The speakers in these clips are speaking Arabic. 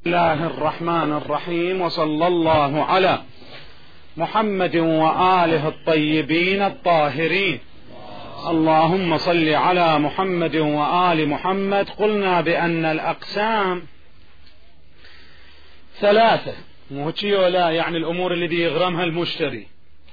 الله الرحمن الرحيم، وصلى الله على محمد وآله الطيبين الطاهرين. اللهم صل على محمد وآل محمد. قلنا بأن الأقسام ثلاثة، مو لا يعني الأمور الذي يغرمها المشتري.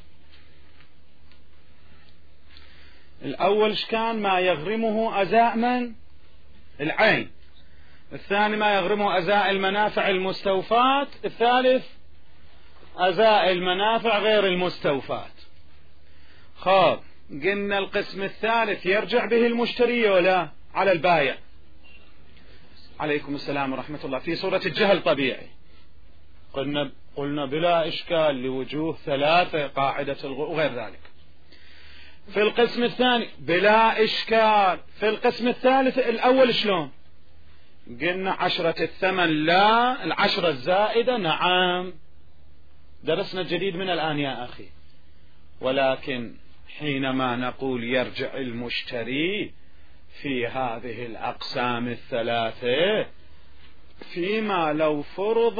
الأول كان ما يغرمه أزاء من العين، الثاني ما يغرمه أزاء المنافع المستوفاة، الثالث أزاء المنافع غير المستوفاة. خاب قلنا القسم الثالث يرجع به المشتري ولا على البايع. عليكم السلام ورحمة الله. في صورة الجهل طبيعي قلنا بلا إشكال لوجوه ثلاثة، قاعدة وغير ذلك. في القسم الثاني بلا إشكال. في القسم الثالث الأول شلون؟ قلنا 10 الثمن لا، 10 الزائدة نعم. درسنا الجديد من الآن يا أخي. ولكن حينما نقول يرجع المشتري في هذه الأقسام الثلاثة، فيما لو فرض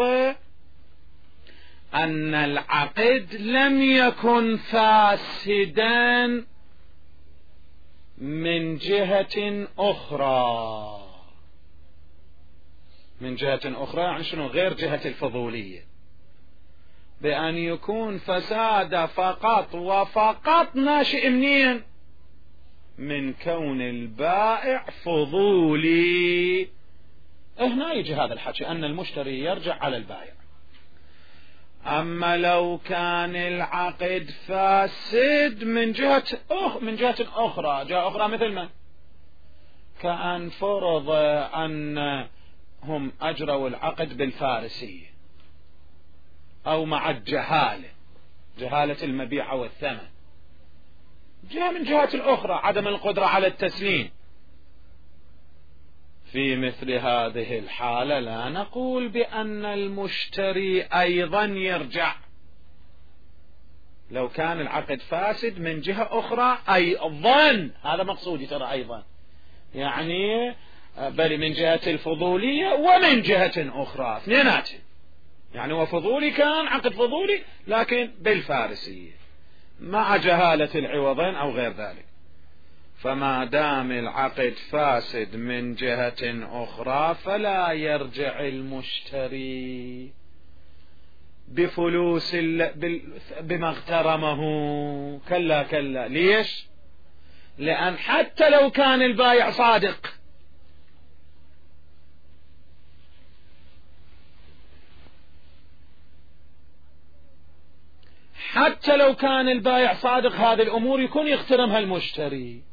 أن العقد لم يكن فاسدا من جهة أخرى. من جهة أخرى يعني شنو؟ غير جهة الفضولية، بأن يكون فساد فقط وفقط ناشئ منين؟ من كون البائع فضولي. هنا يجي هذا الحكي أن المشتري يرجع على البائع. أما لو كان العقد فاسد من جهة أخرى، جهة أخرى مثل ما كأن فرض أن هم أجروا العقد بالفارسية أو مع الجهالة، جهالة المبيع والثمن، جهة من جهة الأخرى عدم القدرة على التسليم. في مثل هذه الحالة لا نقول بأن المشتري أيضا يرجع. لو كان العقد فاسد من جهة أخرى أيضا، هذا مقصودي ترى أيضا، يعني بل من جهة الفضولية ومن جهة أخرى اثنينات، يعني وفضولي كان عقد فضولي لكن بالفارسية مع جهالة العوضين أو غير ذلك. فما دام العقد فاسد من جهة أخرى فلا يرجع المشتري بفلوس بما اغترمه. كلا كلا. ليش؟ لأن حتى لو كان البائع صادق، حتى لو كان البائع صادق هذه الأمور يكون يخترمها المشتري.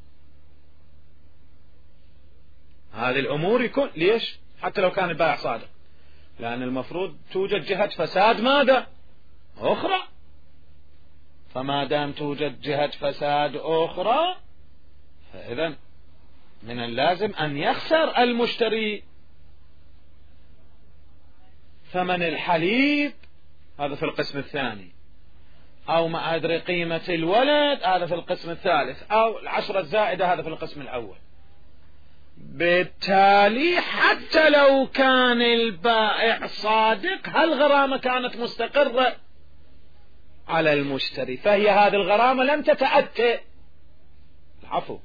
هذه الأمور يكون ليش؟ حتى لو كان البائع صادق، لأن المفروض توجد جهة فساد ماذا؟ أخرى. فما دام توجد جهة فساد أخرى فإذن من اللازم أن يخسر المشتري ثمن الحليب، هذا في القسم الثاني، أو ما أدري قيمة الولد، هذا في القسم الثالث، أو 10 الزائدة، هذا في القسم الأول. بالتالي حتى لو كان البائع صادق هالغرامة كانت مستقرة على المشتري، فهي هذه الغرامة لم تتأتي، العفو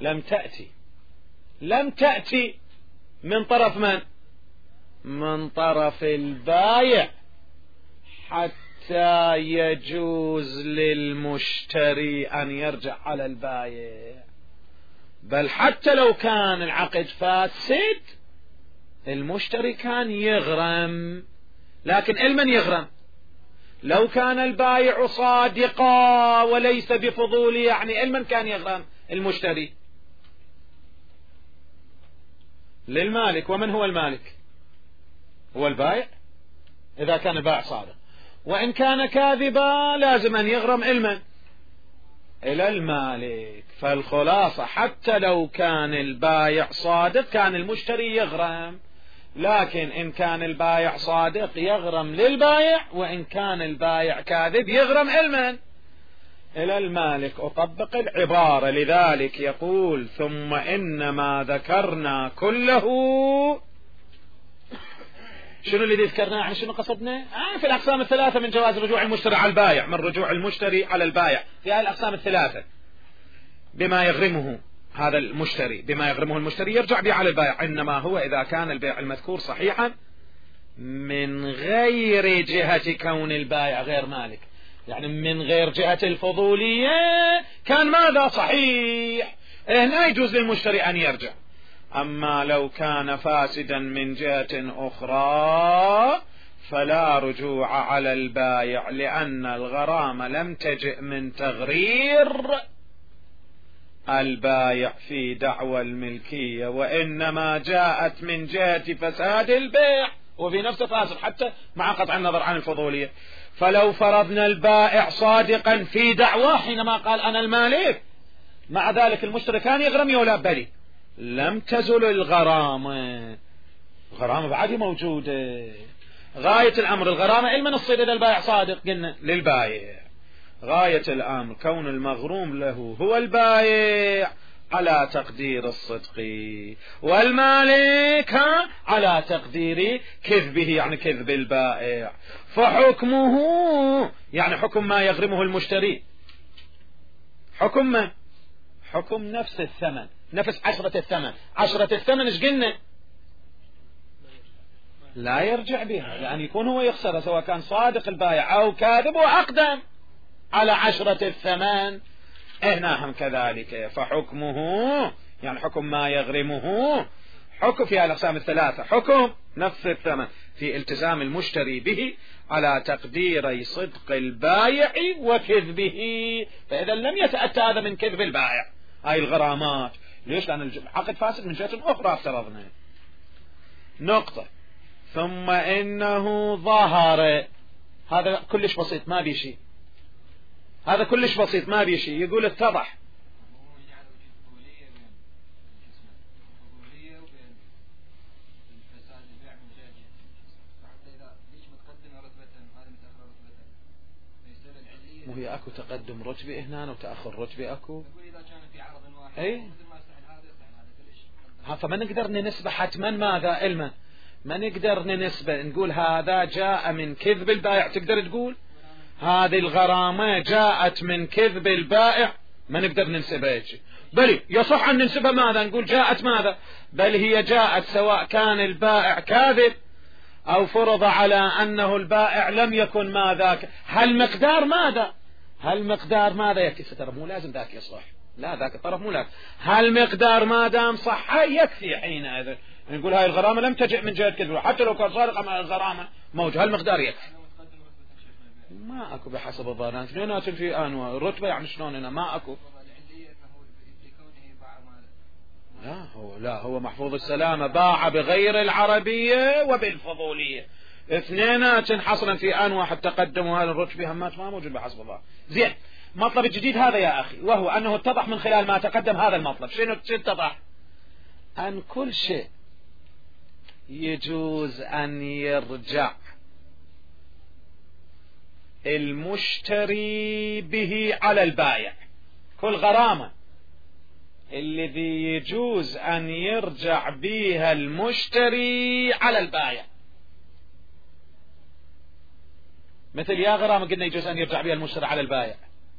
لم تأتي من طرف من؟ من طرف البائع، حتى يجوز للمشتري أن يرجع على البائع. بل حتى لو كان العقد فاسد المشتري كان يغرم، لكن المن يغرم؟ لو كان البائع صادقا وليس بفضولي، يعني المن كان يغرم؟ المشتري للمالك. ومن هو المالك؟ هو البائع إذا كان البائع صادق. وإن كان كاذبا لازم أن يغرم المن؟ إلى المالك. فالخلاصة حتى لو كان البائع صادق كان المشتري يغرم، لكن إن كان البائع صادق يغرم للبائع، وإن كان البائع كاذب يغرم المن؟ إلى المالك. أطبق العبارة. لذلك يقول ثم إنما ذكرنا كله شنو اللي ذكرناه؟ يعني شنو قصدنا؟ في الأقسام الثلاثة من جواز رجوع المشتري على البائع، من رجوع المشتري على البائع في هذه الأقسام الثلاثة، بما يغرمه هذا المشتري، بما يغرمه المشتري يرجع به على البائع، إنما هو إذا كان البيع المذكور صحيحا من غير جهة كون البائع غير مالك، يعني من غير جهة الفضولية كان ماذا صحيح، هنا يجوز للمشتري أن يرجع. أما لو كان فاسدا من جهة أخرى فلا رجوع على البائع، لأن الغرامة لم تجئ من تغرير البائع في دعوى الملكية، وإنما جاءت من جهة فساد البيع، وفي نفسه فاسد حتى مع قطع النظر عن الفضولية. فلو فرضنا البائع صادقا في دعواه حينما قال أنا المالك، مع ذلك المشتري كان يغرم ولا بلي، لم تزل الغرامة، الغرامة بعد موجودة. غاية الأمر الغرامة لمن تصير إذا البائع صادق؟ قلنا للبائع. غاية الأمر كون المغروم له هو البائع على تقدير الصدق، والمالك على تقدير كذبه، يعني كذب البائع. فحكمه يعني حكم ما يغرمه المشتري، حكم من؟ حكم نفس الثمن، نفس عشرة الثمن. عشرة الثمن ايش قلنا؟ لا يرجع بها، لأن يكون هو يخسر سواء كان صادق البائع أو كاذب، وأقدم على عشرة الثمن. هنا هم كذلك. فحكمه يعني حكم ما يغرمه، حكم في الأقسام الثلاثة، حكم نفس الثمن في التزام المشتري به على تقدير صدق البائع وكذبه. فإذا لم يتأتى هذا من كذب البائع هاي الغرامات، ليش؟ لأن العقد فاسد من جهة أخرى افترضنا. نقطة. ثم إنه ظهر، هذا كلش بسيط ما بي شيء، هذا كلش بسيط ما بي شيء. يقول اتضح مو هي اكو تقدم رتبة هنا وتأخر رتبة اكو، اي فما نقدر ننسبة حتما ماذا علما، ما نقدر ننسبة نقول هذا جاء من كذب البائع. تقدر تقول هذه الغرامة جاءت من كذب البائع، ما نقدر ننسبها، بل يصح أن ننسبها ماذا؟ نقول جاءت ماذا؟ بل هي جاءت سواء كان البائع كاذب أو فرض على أنه البائع لم يكن ماذا، هل مقدار ماذا؟ هل مقدار ماذا يكفي؟ ترى مو لازم ذاك يصح، لا ذاك الطرف مو لازم. هل مقدار ما دام صح يكفي حينئذ نقول هاي الغرامة لم تجئ من جهة كذب، حتى لو كان صادقة مع الغرامة موجود، هل مقدار يكفي؟ ما اكو بحسب الظاهر اثنينات في انواع الرتبة، يعني شلون هنا ما اكو. لا هو محفوظ السلامة باع بغير العربية وبالفضولية، اثنينات حصلا في ان واحد تقدم، وهذا الرتبة همات ما موجود بحسب الظاهر. زين، مطلب الجديد هذا يا اخي، وهو انه اتضح من خلال ما تقدم هذا المطلب. شنو اتضح؟ ان كل شيء يجوز ان يرجع المشتري به على البائع، كل غرامة الذي يجوز أن يرجع بها المشتري على البائع. مثل يا غرامة قلنا يجوز أن يرجع بها المشتري على البائع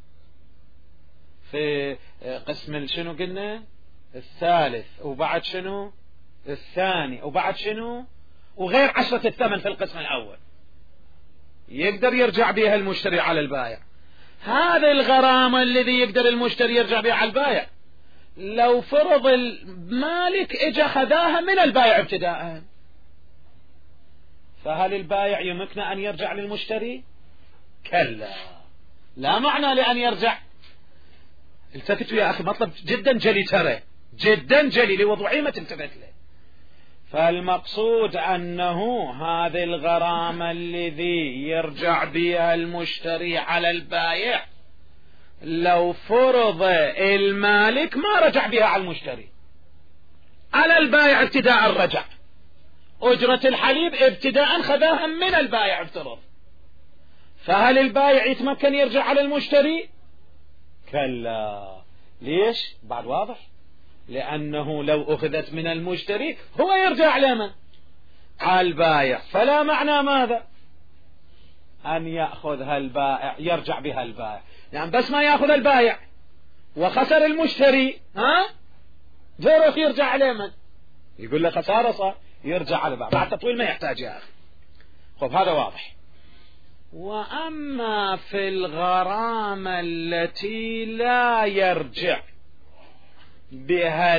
في قسم شنو قلنا الثالث، وبعد شنو الثاني، وبعد شنو وغير عشرة الثمن في القسم الأول، يقدر يرجع بها المشتري على البائع. هذه الغرامة الذي يقدر المشتري يرجع بها على البائع، لو فرض المالك اجى خذاها من البائع ابتداء، فهل البائع يمكن أن يرجع للمشتري؟ كلا، لا معنى لأن يرجع. التفتوا يا أخي، مطلب جدا جلي، ترى جدا جلي لوضوعي ما تلتفت له. فالمقصود أنه هذه الغرامة الذي يرجع بها المشتري على البائع، لو فرض المالك ما رجع بها على المشتري، على البائع ابتداء الرجع، أجرة الحليب ابتداء خذاها من البائع افترض، فهل البائع يتمكن يرجع على المشتري؟ كلا. ليش؟ بعد واضح، لأنه لو أخذت من المشتري هو يرجع لمن؟ على البايع، فلا معنى ماذا أن يأخذها البائع يرجع بها البائع، يعني بس ما يأخذ البائع وخسر المشتري، دورك يرجع عليه من يقول له خسارة صار يرجع على البائع، بعد تطويل ما يحتاج يا أخي. خب هذا واضح. وأما في الغرامة التي لا يرجع بها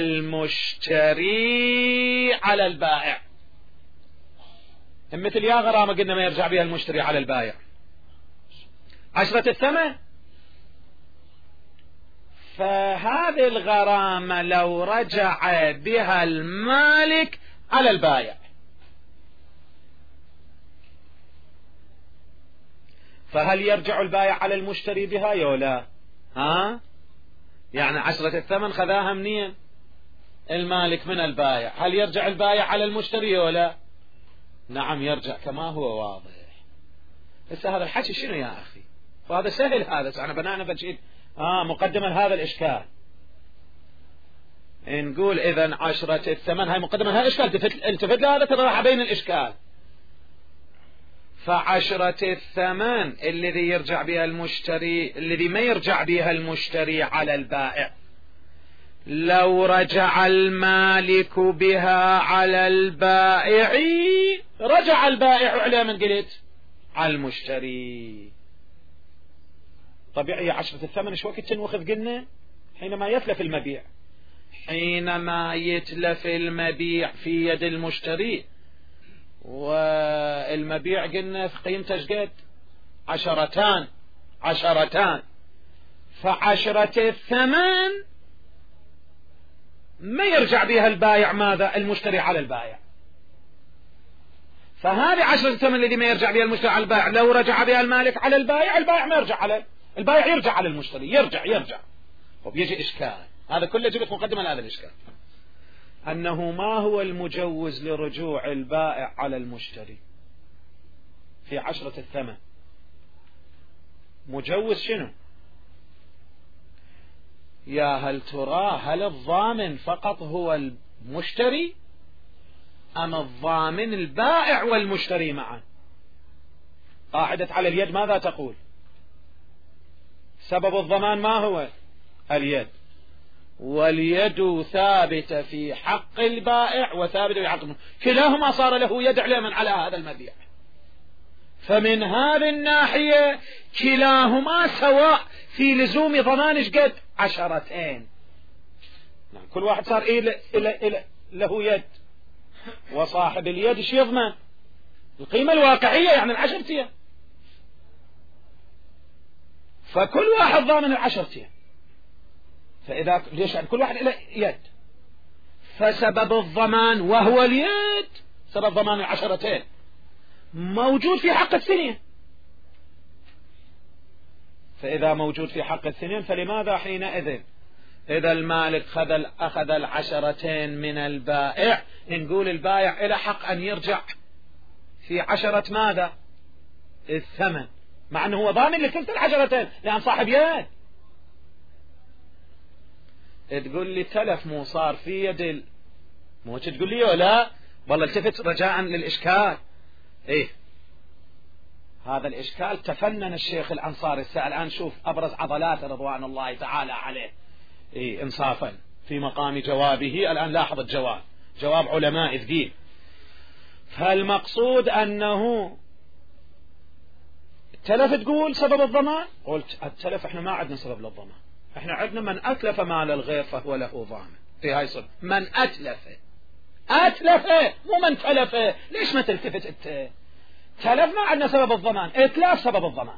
المشتري على البائع، مثل يا غرامة قلنا ما يرجع بها المشتري على البائع 10 الثمن، فهذه الغرامة لو رجع بها المالك على البائع، فهل يرجع البائع على المشتري بها يولا؟ يعني 10 الثمن خذاها منين المالك من البائع، هل يرجع البائع على المشتري يولا؟ نعم يرجع كما هو واضح. هسه هذا الحكي شنو يا أخي؟ وهذا سهل، هذا أنا بنانا بجيب مقدمة لهذا الإشكال. نقول إذن 10 الثمن، هاي مقدمة لهذا الإشكال، التفت لهذا ترى راح بين الإشكال. ف10 الثمن الذي يرجع بها المشتري، الذي ما يرجع بها المشتري على البائع، لو رجع المالك بها على البائع رجع البائع على من قلت؟ على المشتري. طبيعي 10 الثمن ايش وقت تنوخذ قلنا؟ حينما يتلف المبيع، حينما يتلف المبيع في يد المشتري، والمبيع قلنا في قيمته ايش قد؟ 10، 10. ف10 الثمن ما يرجع بها البائع ماذا؟ المشتري على البائع. فهذه 10 الثمن الذي ما يرجع بها المشتري على البائع، لو رجع بها المالك على البائع، البائع ما يرجع على البائع، يرجع على المشتري، يرجع. وبيجي إشكال، هذا كله جبت مقدمة لهذا الإشكال، أنه ما هو المجوز لرجوع البائع على المشتري في 10 الثمن؟ مجوز شنو؟ يا هل ترى هل الضامن فقط هو المشتري أم الضامن البائع والمشتري معا؟ قاعدة على اليد ماذا تقول؟ سبب الضمان ما هو؟ اليد، واليد ثابتة في حق البائع وثابتة في حق المشتري، كلاهما صار له يد علما على هذا المبيع، فمن هذه الناحية كلاهما سواء في لزوم ضمان ايش قد؟ 10. نعم، كل واحد صار له يد، وصاحب اليد ايش يضمن؟ القيمة الواقعية، يعني 10. فكل واحد ضامن 10. فإذا ليش؟ يعني كل واحد له يد، فسبب الضمان وهو اليد، سبب ضمان 10 موجود في حق الثنين. فإذا موجود في حق الثنين، فلماذا حينئذ إذا المالك أخذ 10 من البائع، نقول البائع إلى حق أن يرجع في 10 ماذا؟ الثمن، مع أنه هو ضامن لكلتا 10 لأن صاحب يد. تقول لي تلف مو صار في يد مو تقول لي ولا والله التفت رجاء للإشكال. هذا الإشكال تفنن الشيخ الأنصاري الآن شوف أبرز عضلات رضوان الله تعالى عليه إنصافا في مقام جوابه. الآن لاحظ الجواب، جواب علماء ثقيل. فالمقصود أنه التلف تقول سبب الضمان، قلت التلف احنا ما عندنا سبب للضمان، احنا عندنا من أتلف مال الغير فهو له ضامن. في هاي صدق من أتلف مو من تلف. ليش ما تلتفت انت؟ تلف ما عندنا سبب الضمان، اتلاف سبب الضمان.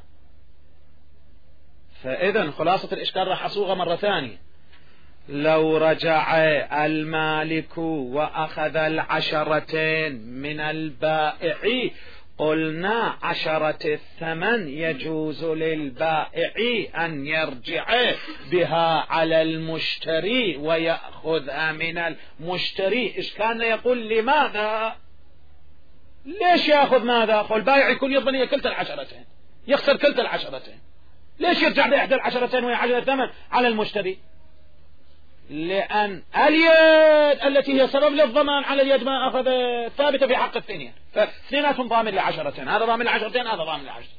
فإذا خلاصة الإشكال راح أصوغها مرة ثانية. لو رجع المالك وأخذ 10 من البائع، قلنا 10 الثمن يجوز للبائع أن يرجع بها على المشتري ويأخذها من المشتري. إيش كان يقول لماذا؟ ليش يأخذ ماذا؟ قل البائع يكون يضمن كلتا 10 يخسر كلتا 10، ليش يرجع بإحدى 10 وهي 10 الثمن على المشتري؟ لأن اليد التي هي سبب للضمان على اليد ما أخذ ثابتة في حق الثانية، فاثنيناتهم ضامن لعشرتين، هذا ضامن لعشرتين هذا ضامن لعشرتين.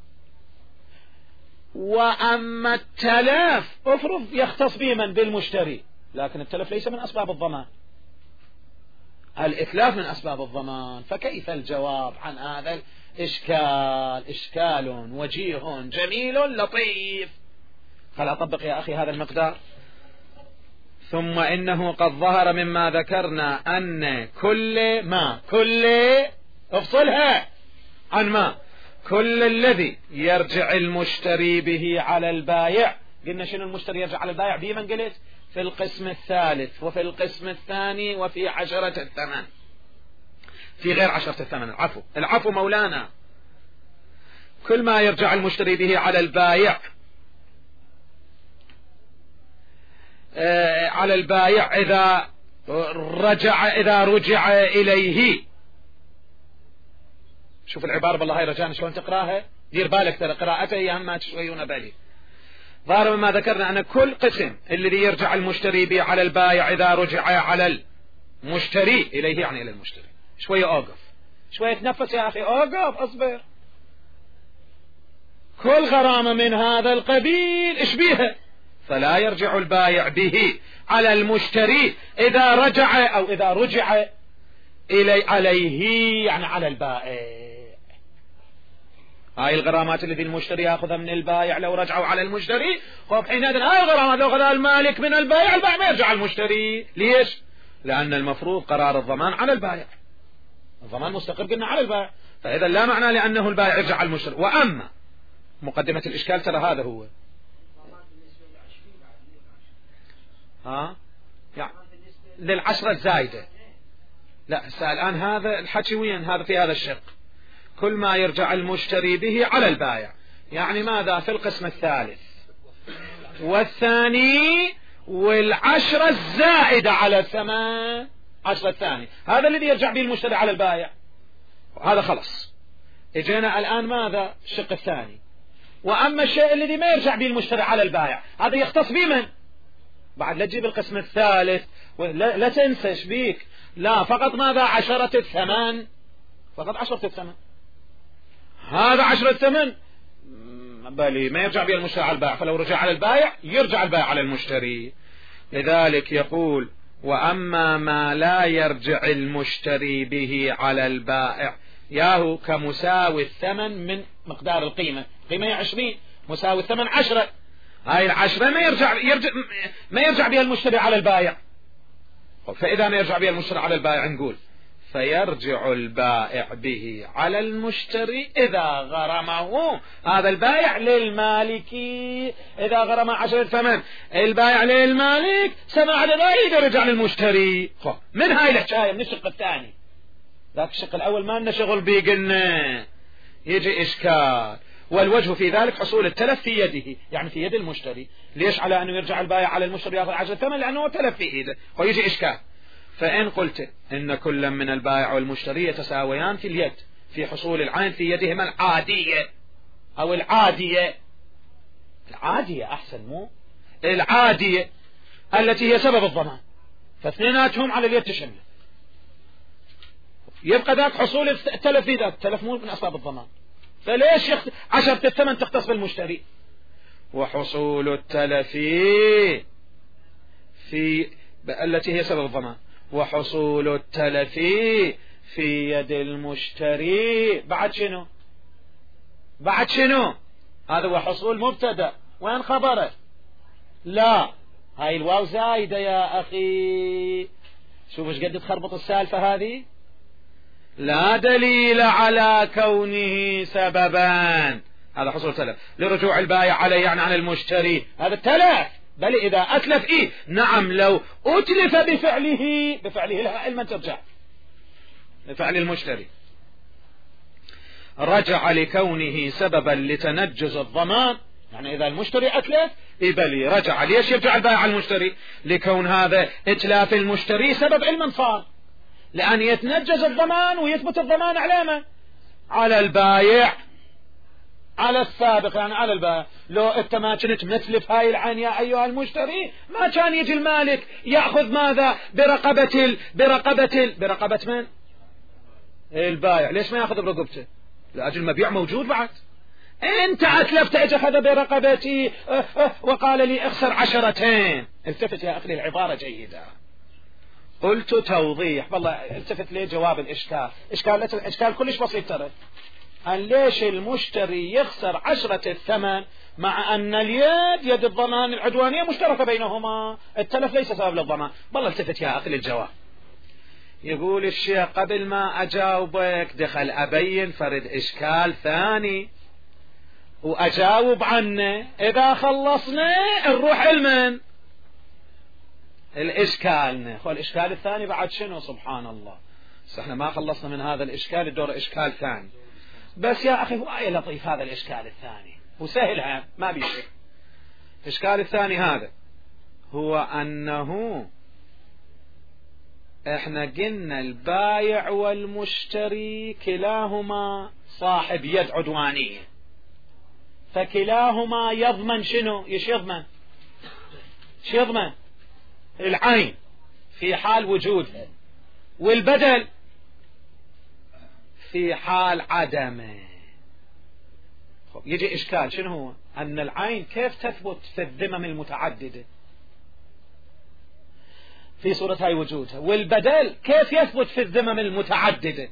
وأما التلف افرض يختص به من بالمشتري، لكن التلف ليس من أسباب الضمان، الإتلاف من أسباب الضمان. فكيف الجواب عن هذا الإشكال؟ إشكال وجيه جميل لطيف. خل أطبق يا أخي هذا المقدار. ثم إنه قد ظهر مما ذكرنا أن كل افصلها عن ما كل الذي يرجع المشتري به على البايع. قلنا شنو المشتري يرجع على البايع به؟ من قلت في القسم الثالث وفي القسم الثاني وفي 10 الثمن، في غير 10 الثمن. العفو مولانا. كل ما يرجع المشتري به على البايع إذا رجع إليه. شوف العبارة بالله هاي رجعنا شلون تقراها، دير بالك ترى قراءتها هي ما تشويون بالي. ظاهر مما ذكرنا أن كل قسم الذي يرجع المشتري به على البايع إذا رجع على المشتري إليه، يعني إلى المشتري. شوية أوقف، شوية تنفس يا أخي، أوقف أصبر. كل غرامة من هذا القبيل إيش بيها؟ فلا يرجع البايع به على المشتري إذا رجع أو إذا رجع عليه، يعني على البائع. هاي الغرامات التي المشتري يأخذها من البائع لو رجعوا على المشتري، حينئذ هاي الغرامات لو أخذها المالك من البائع، البائع ما يرجع المشتري. ليش؟ لأن المفروض قرار الضمان على البائع، الضمان مستقر قلنا على البائع، فإذا لا معنى لأنه البائع يرجع على المشتري. وأما مقدمة الإشكال ترى هذا هو يعني للعشرة الزايدة. لا الآن هذا الحكي وين؟ هذا في هذا الشق. كل ما يرجع المشتري به على البائع، يعني ماذا؟ في القسم الثالث والثاني والعشرة الزائدة على الثمن، 10 الثاني، هذا الذي يرجع به المشتري على البائع. هذا خلص اجينا الآن ماذا؟ الشق الثاني. وأما الشيء الذي ما يرجع به المشتري على البائع، هذا يختص بمن؟ بعد لا تجيب القسم الثالث لا تنسى شبيك، لا فقط ماذا؟ 10 الثمن، فقط 10 الثمن. هذا 10 الثمن بالي ما يرجع به المشتري على البائع، فلو رجع على البائع يرجع البائع على المشتري. لذلك يقول وأما ما لا يرجع المشتري به على البائع ياهو كمساوي الثمن من مقدار القيمة، قيمة 20 مساوي الثمن 10، هاي 10 ما يرجع بها المشتري على البائع. فإذا ما يرجع بها المشتري على البائع نقول فيرجع البائع به على المشتري إذا غرمه هذا البائع للمالك. إذا غرم 10 ثمن البائع للمالك 7 دنانير يرجع للمشتري. من هاي الحكاية من الشق الثاني. ذاك الشق الأول ما لنا شغل بيه، قلنا يجي إشكال. والوجه في ذلك حصول التلف في يده، يعني في يد المشتري. ليش على أنه يرجع البائع على المشتري يأخذ 10 ثمن؟ لأنه تلف في إيده، ويجي إشكال. فإن قلت إن كل من البائع والمشتري يتساويان في اليد في حصول العين في يدهما العادية أو العادية أحسن مو العادية التي هي سبب الضمان، فاثنيناتهم على اليد تشمل، يبقى ذاك حصول التلف في ذاك التلف مو من أسباب الضمان. فليش 10 الثمن تختص بالمشتري؟ وحصول التلف في التي هي سبب الضمان، وحصول التلف في يد المشتري بعد شنو؟ هذا هو حصول مبتدأ. وين خبره؟ لا هاي الواو زايدة يا أخي. شوف ايش قد تخربط السالفة هذه. لا دليل على كونه سببا، هذا حصول تلف لرجوع البائع عليه يعني عن المشتري، هذا التلف. بل إذا أتلف نعم لو أتلف بفعله لها علما ترجع بفعل المشتري، رجع لكونه سببا لتنجز الضمان. يعني إذا المشتري أتلف بل رجع. ليش يرجع البائع على المشتري؟ لكون هذا إتلاف المشتري سبب علما صار، لأن يتنجز الضمان ويثبت الضمان على من؟ على البائع. على السابق، يعني على البائع. لو انت ما كنت متلف هاي العين يا ايها المشتري ما كان يجي المالك ياخذ ماذا؟ برقبة من؟ البائع. ليش ما ياخذ برقبته؟ لاجل المبيع موجود بعد. انت اتلفت اجى اخذ برقبتي وقال لي اخسر 10. التفت يا اخي العبارة جيدة. قلت توضيح، والله التفت لي جواب الاشكال. اشكال كلش بسيط ترى. ليش المشتري يخسر 10 الثمن مع ان يد الضمان العدوانية مشتركة بينهما؟ التلف ليس سبب للضمان. والله التفت يا اخي للجواب. يقول الشيخ قبل ما اجاوبك دخل ابين فرد اشكال ثاني واجاوب عنه. اذا خلصنا نروح المن الاشكال. الاشكال الثاني بعد شنو؟ سبحان الله. بس احنا ما خلصنا من هذا الاشكال، الدور اشكال ثاني. بس يا اخي هو اي لطيف هذا الاشكال الثاني وسهل، ما بيشك. الاشكال الثاني هذا هو انه احنا قلنا البايع والمشتري كلاهما صاحب يد عدوانية، فكلاهما يضمن شنو؟ يضمن العين في حال وجودها، والبدل في حال عدمه. يجي إشكال شنو هو؟ أن العين كيف تثبت في الذمم المتعددة في صورة هاي وجودها، والبدل كيف يثبت في الذمم المتعددة؟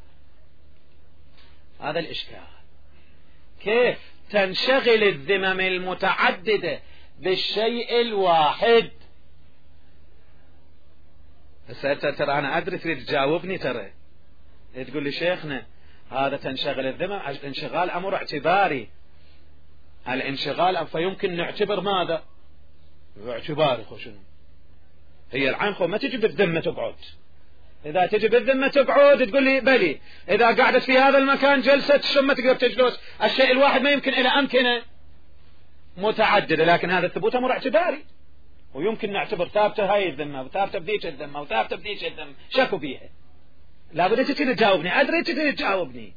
هذا الإشكال. كيف تنشغل الذمم المتعددة بالشيء الواحد؟ بس ترى أنا أدري تريد تجاوبني، ترى تقول لي شيخنا هذا تنشغل الذمم، انشغال أمر اعتباري. الانشغال فيمكن نعتبر ماذا؟ اعتباري. شنو هي العين؟ ما تجي بالذمة تقعد. إذا تجي بالذمة تقعد تقول لي بلي، إذا قعدت في هذا المكان جلسة الشمة تقدر تجلس. الشيء الواحد ما يمكن إلى أمكنة متعددة، لكن هذا الثبوت أمر اعتباري، ويمكن نعتبر ثابتة هاي الذمة وثابتة بذيك الذمة وثابتة بذيك الذمة، شكوا بيها. لابد أنت تجاوبني، أدري تجاوبني.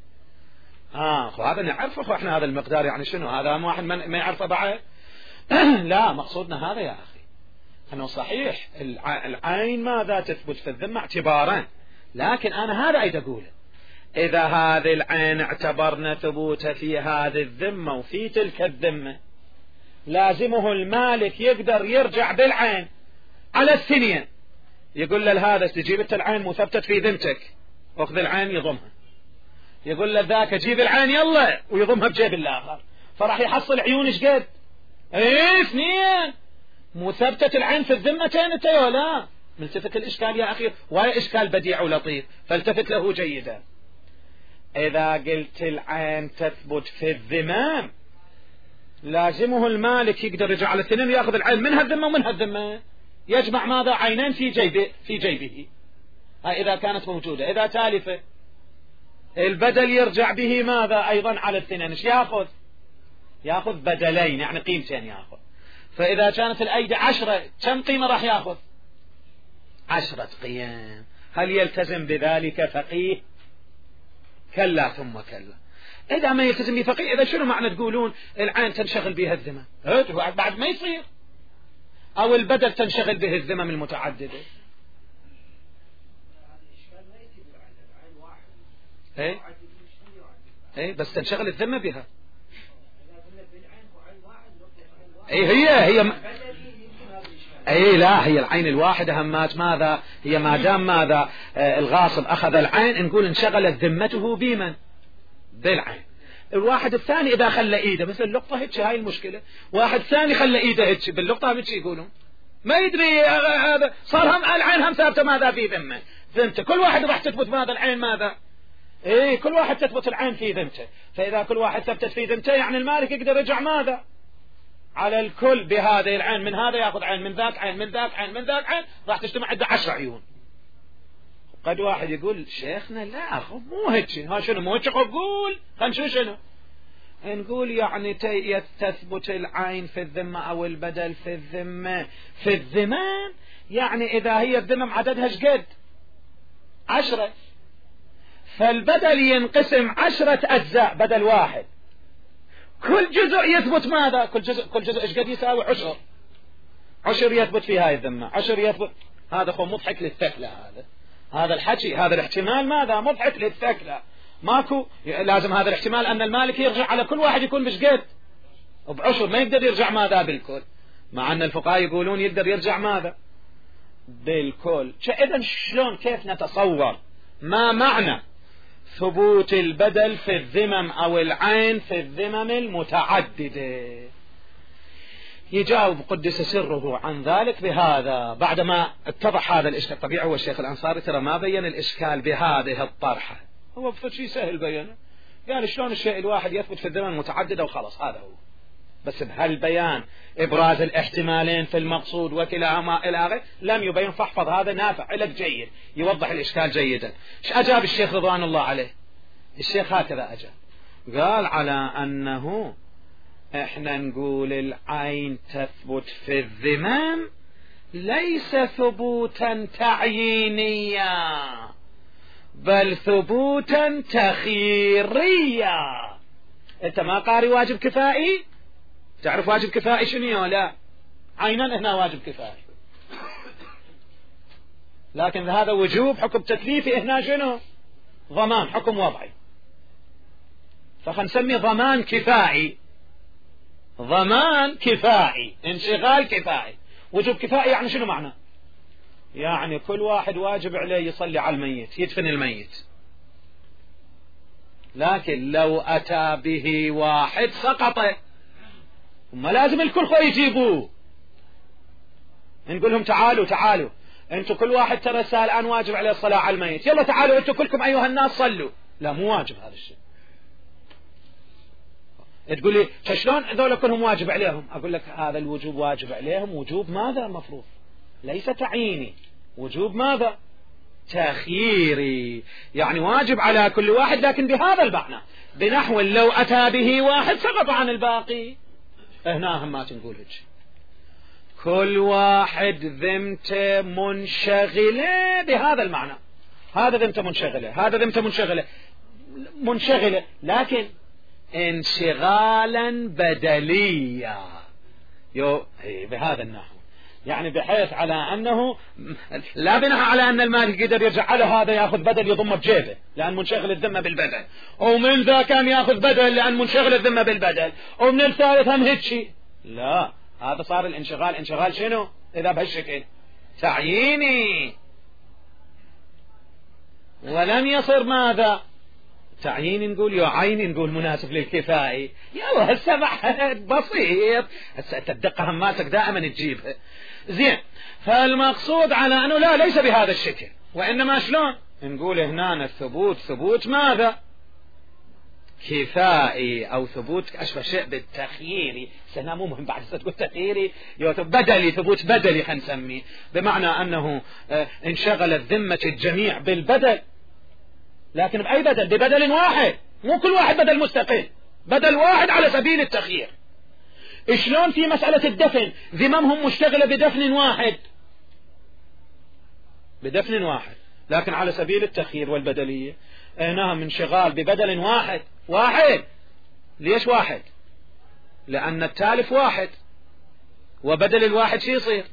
هذا نعرفه احنا هذا المقدار يعني شنو؟ هذا واحد ما يعرفه بعد. لا، مقصودنا هذا يا أخي، أنه صحيح العين ماذا تثبت في الذمة اعتبارا، لكن أنا هذا أيد أقوله. إذا هذه العين اعتبرنا ثبوتها في هذه الذمة وفي تلك الذمة، لازمه المالك يقدر يرجع بالعين على الثنين، يقول له هذا تجيب انت العين مثبتت في ذمتك، اخذ العين يضمها. يقول له ذاك جيب العين يلا ويضمها بجيب الآخر، فراح يحصل عيون ايش قد؟ 2 مثبتة العين في الذمتين انت يا لا. ملتفت الاشكال يا اخي، وهي اشكال بديع ولطيف، فالتفت له جيدا. اذا قلت العين تثبت في الذمام، لازمه المالك يقدر يرجع على الاثنين وياخذ العين منها الذمة ومنها الذمة، يجمع ماذا؟ عينين في جيبه. هاي اذا كانت موجودة. اذا تالفة البدل يرجع به ماذا؟ ايضا على الاثنين. ايش ياخذ بدلين، يعني قيمتين ياخذ. فإذا كانت الأيدي 10 كم قيمة راح يأخذ؟ 10 قيم. هل يلتزم بذلك فقيه؟ كلا ثم كلا. إذا ما يلتزم بفقيه، إذا شنو معنى تقولون العين تنشغل بها الذمم؟ بعد ما يصير. أو البدل تنشغل به الذمم المتعددة. إيه بس تنشغل الذمة بها. هي لا، هي العين الواحدة همات ماذا؟ هي ما دام ماذا الغاصب أخذ العين، نقول انشغلت ذمته بمن؟ بالعين. الواحد الثاني إذا خلى إيده مثل اللقطة هيك، هاي المشكلة. واحد ثاني خلى إيده هيك باللقطة هيك يقولون ما يدري هذا صار هم العين هم ثابتة ماذا في ذمته. كل واحد راح تثبت ماذا العين ماذا؟ كل واحد تثبت العين في ذمته. فإذا كل واحد ثبتت في ذمته، يعني المالك يقدر يرجع ماذا؟ على الكل بهذه العين، من هذا يأخذ عين، من ذاك عين، من ذاك عين، من ذاك عين، راح تجتمع عنده 10 عيون. قد واحد يقول شيخنا لا مو هيك، ها شنو مو هيك؟ قول خلينا شنو نقول، يعني تثبت العين في الذمة أو البدل في الذمة في الذمم، يعني إذا هي الذمم عددها ايش قد؟ 10، فالبدل ينقسم 10 أجزاء بدل واحد، كل جزء يثبت ماذا؟ كل جزء ايش قد يساوي؟ عشر يثبت في هاي الذمة، عشر يثبت. هذا هو مضحك للثكلة. هذا الحكي، هذا الاحتمال ماذا؟ مضحك للثكلة. ماكو لازم هذا الاحتمال أن المالك يرجع على كل واحد يكون مش قد بعشر، ما يقدر يرجع ماذا بالكل، مع أن الفقهاء يقولون يقدر يرجع ماذا بالكل. إذن شلون كيف نتصور ما معنى ثبوت البدل في الذمم أو العين في الذمم المتعددة؟ يجاوب قدس سره عن ذلك بهذا بعدما اتضح هذا الإشكال. طبيعي هو الشيخ الأنصاري ترى ما بين الإشكال بهذه الطرحة، هو شيء سهل بينه، يعني شلون الشيء الواحد يثبت في الذمم المتعددة وخلاص، هذا هو. بس بهالبيان إبراز الاحتمالين في المقصود وكلاهما إلى آخره لم يبين، فاحفظ هذا نافع لك جيد يوضح الإشكال جيدا. ايش أجاب الشيخ رضوان الله عليه؟ الشيخ هكذا أجاب، قال على أنه احنا نقول العين تثبت في الذمم ليس ثبوتا تعيينيا بل ثبوتا تخييريا. انت ما قاري واجب كفائي؟ تعرف واجب كفائي شنو؟ لا، عينا هنا واجب كفائي، لكن هذا وجوب حكم تكليفي، هنا شنو؟ ضمان حكم وضعي، فخنسمي ضمان كفائي. ضمان كفائي، انشغال كفائي. وجوب كفائي يعني شنو معنى؟ يعني كل واحد واجب عليه يصلي على الميت، يدفن الميت، لكن لو أتى به واحد سقط، ما لازم الكل خو يجيبوه. نقول لهم تعالوا انتوا كل واحد ترى الآن واجب عليه الصلاة على الميت، يلا تعالوا انتوا كلكم أيها الناس صلوا. لا، مو واجب هذا الشيء. تقول لي شلون هذول كلهم واجب عليهم؟ أقول لك هذا الوجوب واجب عليهم وجوب ماذا؟ مفروض، ليس تعييني. وجوب ماذا؟ تخييري، يعني واجب على كل واحد، لكن بهذا المعنى، بنحو لو أتى به واحد سقط عن الباقي. هنا هم ما تنقول هيك، كل واحد ذمته منشغلة بهذا المعنى، هذا ذمته منشغلة، هذا ذمته منشغلة، لكن انشغالا بدليا بهذا النحو، يعني بحيث على أنه لا بناء على أن المالك يقدر يرجع على هذا يأخذ بدل يضمه بجيبه لأن منشغل الذمة بالبدل، ومن ذا كان يأخذ بدل لأن منشغل الذمة بالبدل، ومن الثالث هم هيك. لا، هذا صار الانشغال انشغال شنو إذا بهالشكل؟ تعييني، ولم يصر ماذا؟ تعيين. نقول يعين، نقول مناسب للكفائي. يا هالسبع بسيط، الدقة هماتك دائما تجيبها زين. فالمقصود على أنه لا، ليس بهذا الشكل، وإنما شلون نقول هنا الثبوت ثبوت ماذا؟ كفائي، أو ثبوت أشبه شيء بالتخييري. سنة مو مهم بعد تقول تخييري، بدلي، ثبوت بدلي خلينا نسميه، بمعنى أنه انشغلت ذمة الجميع بالبدل، لكن بأي بدل؟ ببدل واحد، مو كل واحد بدل مستقل، بدل واحد على سبيل التخيير. شلون في مسألة الدفن ذممهم مشتغلة بدفن واحد، لكن على سبيل التخيير والبدلية. هنا من شغال ببدل واحد. ليش واحد؟ لأن التالف واحد، وبدل الواحد شي يصير؟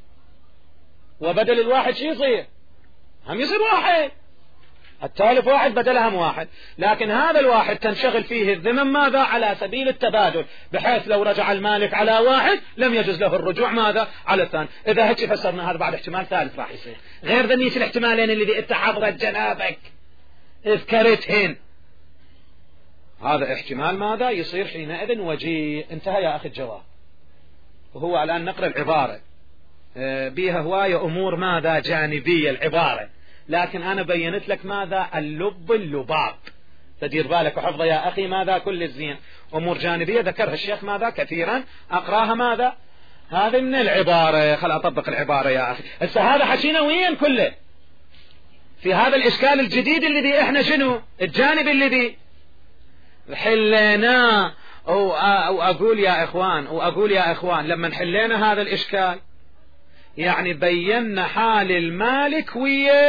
هم يصير واحد. التالف واحد بدلها هم واحد، لكن هذا الواحد تنشغل فيه الذمم ماذا؟ على سبيل التبادل، بحيث لو رجع المالك على واحد لم يجوز له الرجوع ماذا؟ على الثاني. إذا هيك فسرنا هذا بعد احتمال ثالث راح يصير غير ذنية الاحتمالين اللي انت حضرت جنابك اذكرتهن. هذا احتمال ماذا؟ يصير حينئذ وجيه. انتهى يا أخي الجواب. وهو الآن نقرأ العبارة بيها هواية أمور ماذا؟ جانبية العبارة، لكن أنا بينت لك ماذا؟ اللباب، تدير بالك وحفظ يا أخي ماذا؟ كل الزين. أمور جانبية ذكرها الشيخ ماذا؟ كثيرا، أقراها ماذا؟ هذه من العبارة. خل أطبق العبارة يا أخي. هذا حكينا وين كله في هذا الإشكال الجديد الذي إحنا شنو؟ الجانب الذي حليناه. وأقول يا إخوان لما حلينا هذا الإشكال يعني بينا حال المالك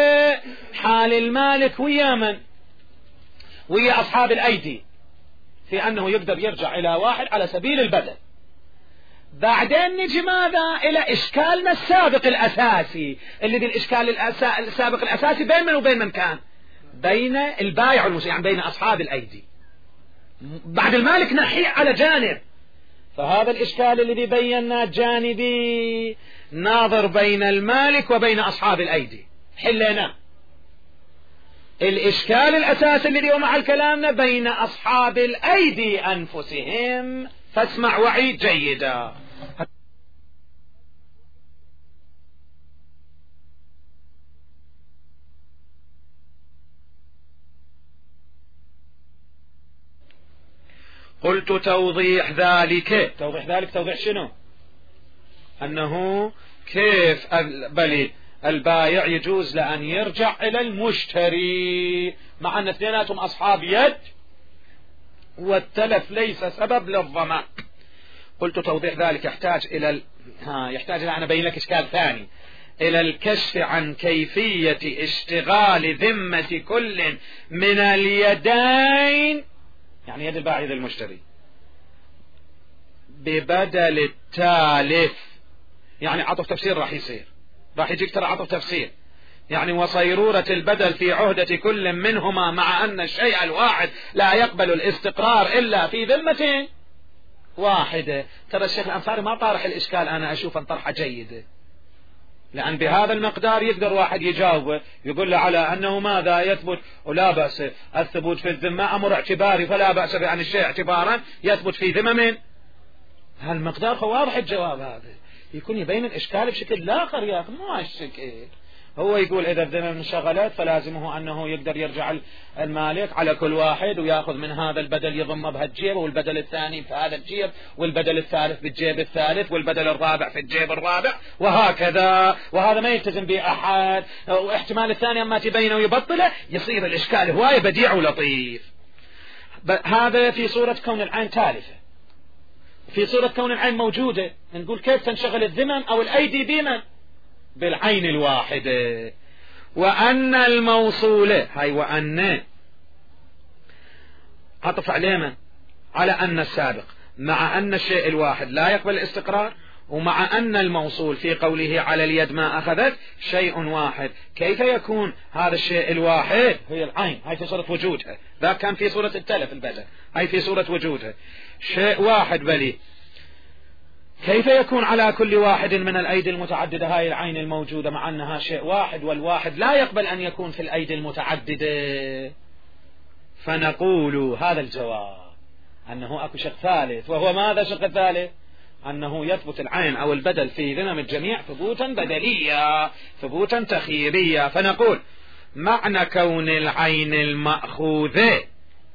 ويا من؟ ويا أصحاب الأيدي في أنه يقدر يرجع إلى واحد على سبيل البدل. بعدين نجي ماذا إلى إشكالنا السابق الأساسي، الذي الإشكال السابق الأساسي بين من وبين من كان؟ بين البائع والمشتري، يعني بين أصحاب الأيدي. بعد المالك نحيه على جانب، فهذا الإشكال الذي بينا جانبي ناظر بين المالك وبين أصحاب الأيدي، حلنا. الإشكال الأساسي الذي هو محل كلامنا بين أصحاب الأيدي أنفسهم، فاسمع وعي جيدا. قلت توضيح ذلك، توضيح ذلك توضيح شنو؟ أنه كيف بل البائع يجوز لأن يرجع إلى المشتري مع أن اثنيناتهم أصحاب يد والتلف ليس سبب للضمان. قلت توضيح ذلك يحتاج إلى أن أبين لك إشكال ثاني، إلى الكشف عن كيفية اشتغال ذمة كل من اليدين، يعني يد البائع يد المشتري، ببدل التالف. يعني عطف تفسير راح يصير، راح يجيك ترى عطف تفسير، يعني وصيرورة البدل في عهدة كل منهما، مع أن الشيء الواحد لا يقبل الاستقرار إلا في ذمة واحدة. ترى الشيخ الأنصاري ما طارح الإشكال، أنا أشوف أن طرحه جيدة، لأن بهذا المقدار يقدر واحد يجاوب، يقول له على أنه ماذا يثبت، ولا بأس الثبوت في الذمة أمر اعتباري، فلا بأس بأن الشيء اعتبارا يثبت في ذمم هالمقدار. فواضح الجواب هذا، يكون يبين الإشكال بشكل لا آخر يا أخي، ما الشكل. هو يقول إذا الذمم انشغلت فلازمه أنه يقدر يرجع المالك على كل واحد ويأخذ من هذا البدل يضمه بهالجيب، والبدل الثاني في هذا الجيب، والبدل الثالث بالجيب الثالث، والبدل الرابع في الجيب الرابع، وهكذا. وهذا ما يلتزم به أحد، واحتمال الثاني أما تبينه ويبطله يصير الإشكال هواية بديع ولطيف. هذا في صورة كون العين تالفة. في صورة كون العين موجودة نقول كيف تنشغل الذمم أو الأيدي بمن؟ بالعين الواحدة. وأن الموصولة، هاي وأن عطف عليه من؟ على أن السابق، مع أن الشيء الواحد لا يقبل الاستقرار، ومع أن الموصول في قوله على اليد ما أخذت شيء واحد. كيف يكون هذا الشيء الواحد؟ هي العين، هاي في صورة وجودها، ذا كان في صورة التلف البدل، هاي في صورة وجودها شيء واحد. بلي كيف يكون على كل واحد من الأيدي المتعددة هاي العين الموجودة، مع أنها شيء واحد، والواحد لا يقبل أن يكون في الأيدي المتعددة؟ فنقول هذا الجواب أنه أكو شق ثالث، وهو ماذا شق الثالث؟ أنه يثبت العين أو البدل في ذمم الجميع ثبوتا بدليا، ثبوتا تخييريا. فنقول معنى كون العين المأخوذة،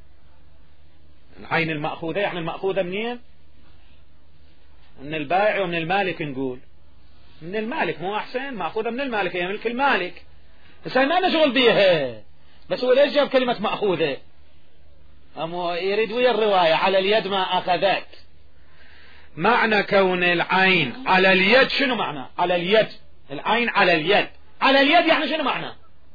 العين المأخوذة يعني المأخوذة منين؟ من البائع ومن المالك. نقول من المالك، مو أحسن؟ مأخوذة من المالك، هي ملك المالك، بس هاي ما نشغل بيها. بس هو ليش جاب كلمة مأخوذة؟ يريد ويا الرواية على اليد ما أخذت. معنى كون العين على اليد شنو معنى؟ على اليد، العين على اليد، على اليد يعني شنو معنى؟